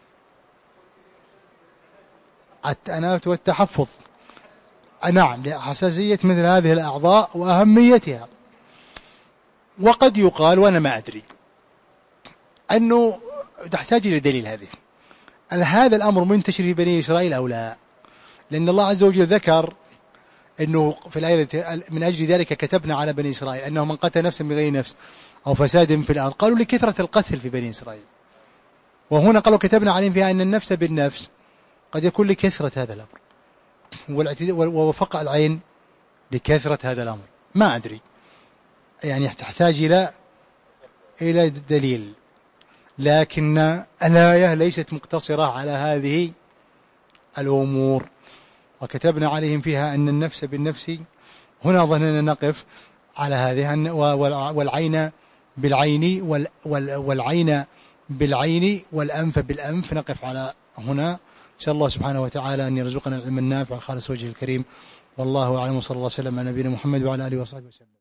التأنات والتحفظ. نعم، حساسية مثل هذه الأعضاء وأهميتها. وقد يقال وأنا ما أدري أنه تحتاج إلى دليل هذه، هذا الأمر منتشر في بني إسرائيل أو لا؟ لأن الله عز وجل ذكر أنه في الآية من أجل ذلك كتبنا على بني إسرائيل أنه من قتل نفسا بغير نفس أو فساد في الأرض، قالوا لكثرة القتل في بني إسرائيل. وهنا قالوا كتبنا عليهم فيها أن النفس بالنفس، قد يكون لكثرة هذا الأمر، ووفق العين لكثرة هذا الأمر، ما أدري. يعني تحتاج إلى إلى دليل. لكن الآية ليست مقتصرة على هذه الأمور. وكتبنا عليهم فيها أن النفس بالنفس، هنا ظننا نقف على هذه، والعين بالعين والعين بالعين والأنف بالأنف، نقف على هنا. إن شاء الله سبحانه وتعالى أن يرزقنا العلم النافع الخالص وجه الكريم. والله أعلم، وصلى الله وسلم على نبينا محمد وعلى آله وصحبه وسلم.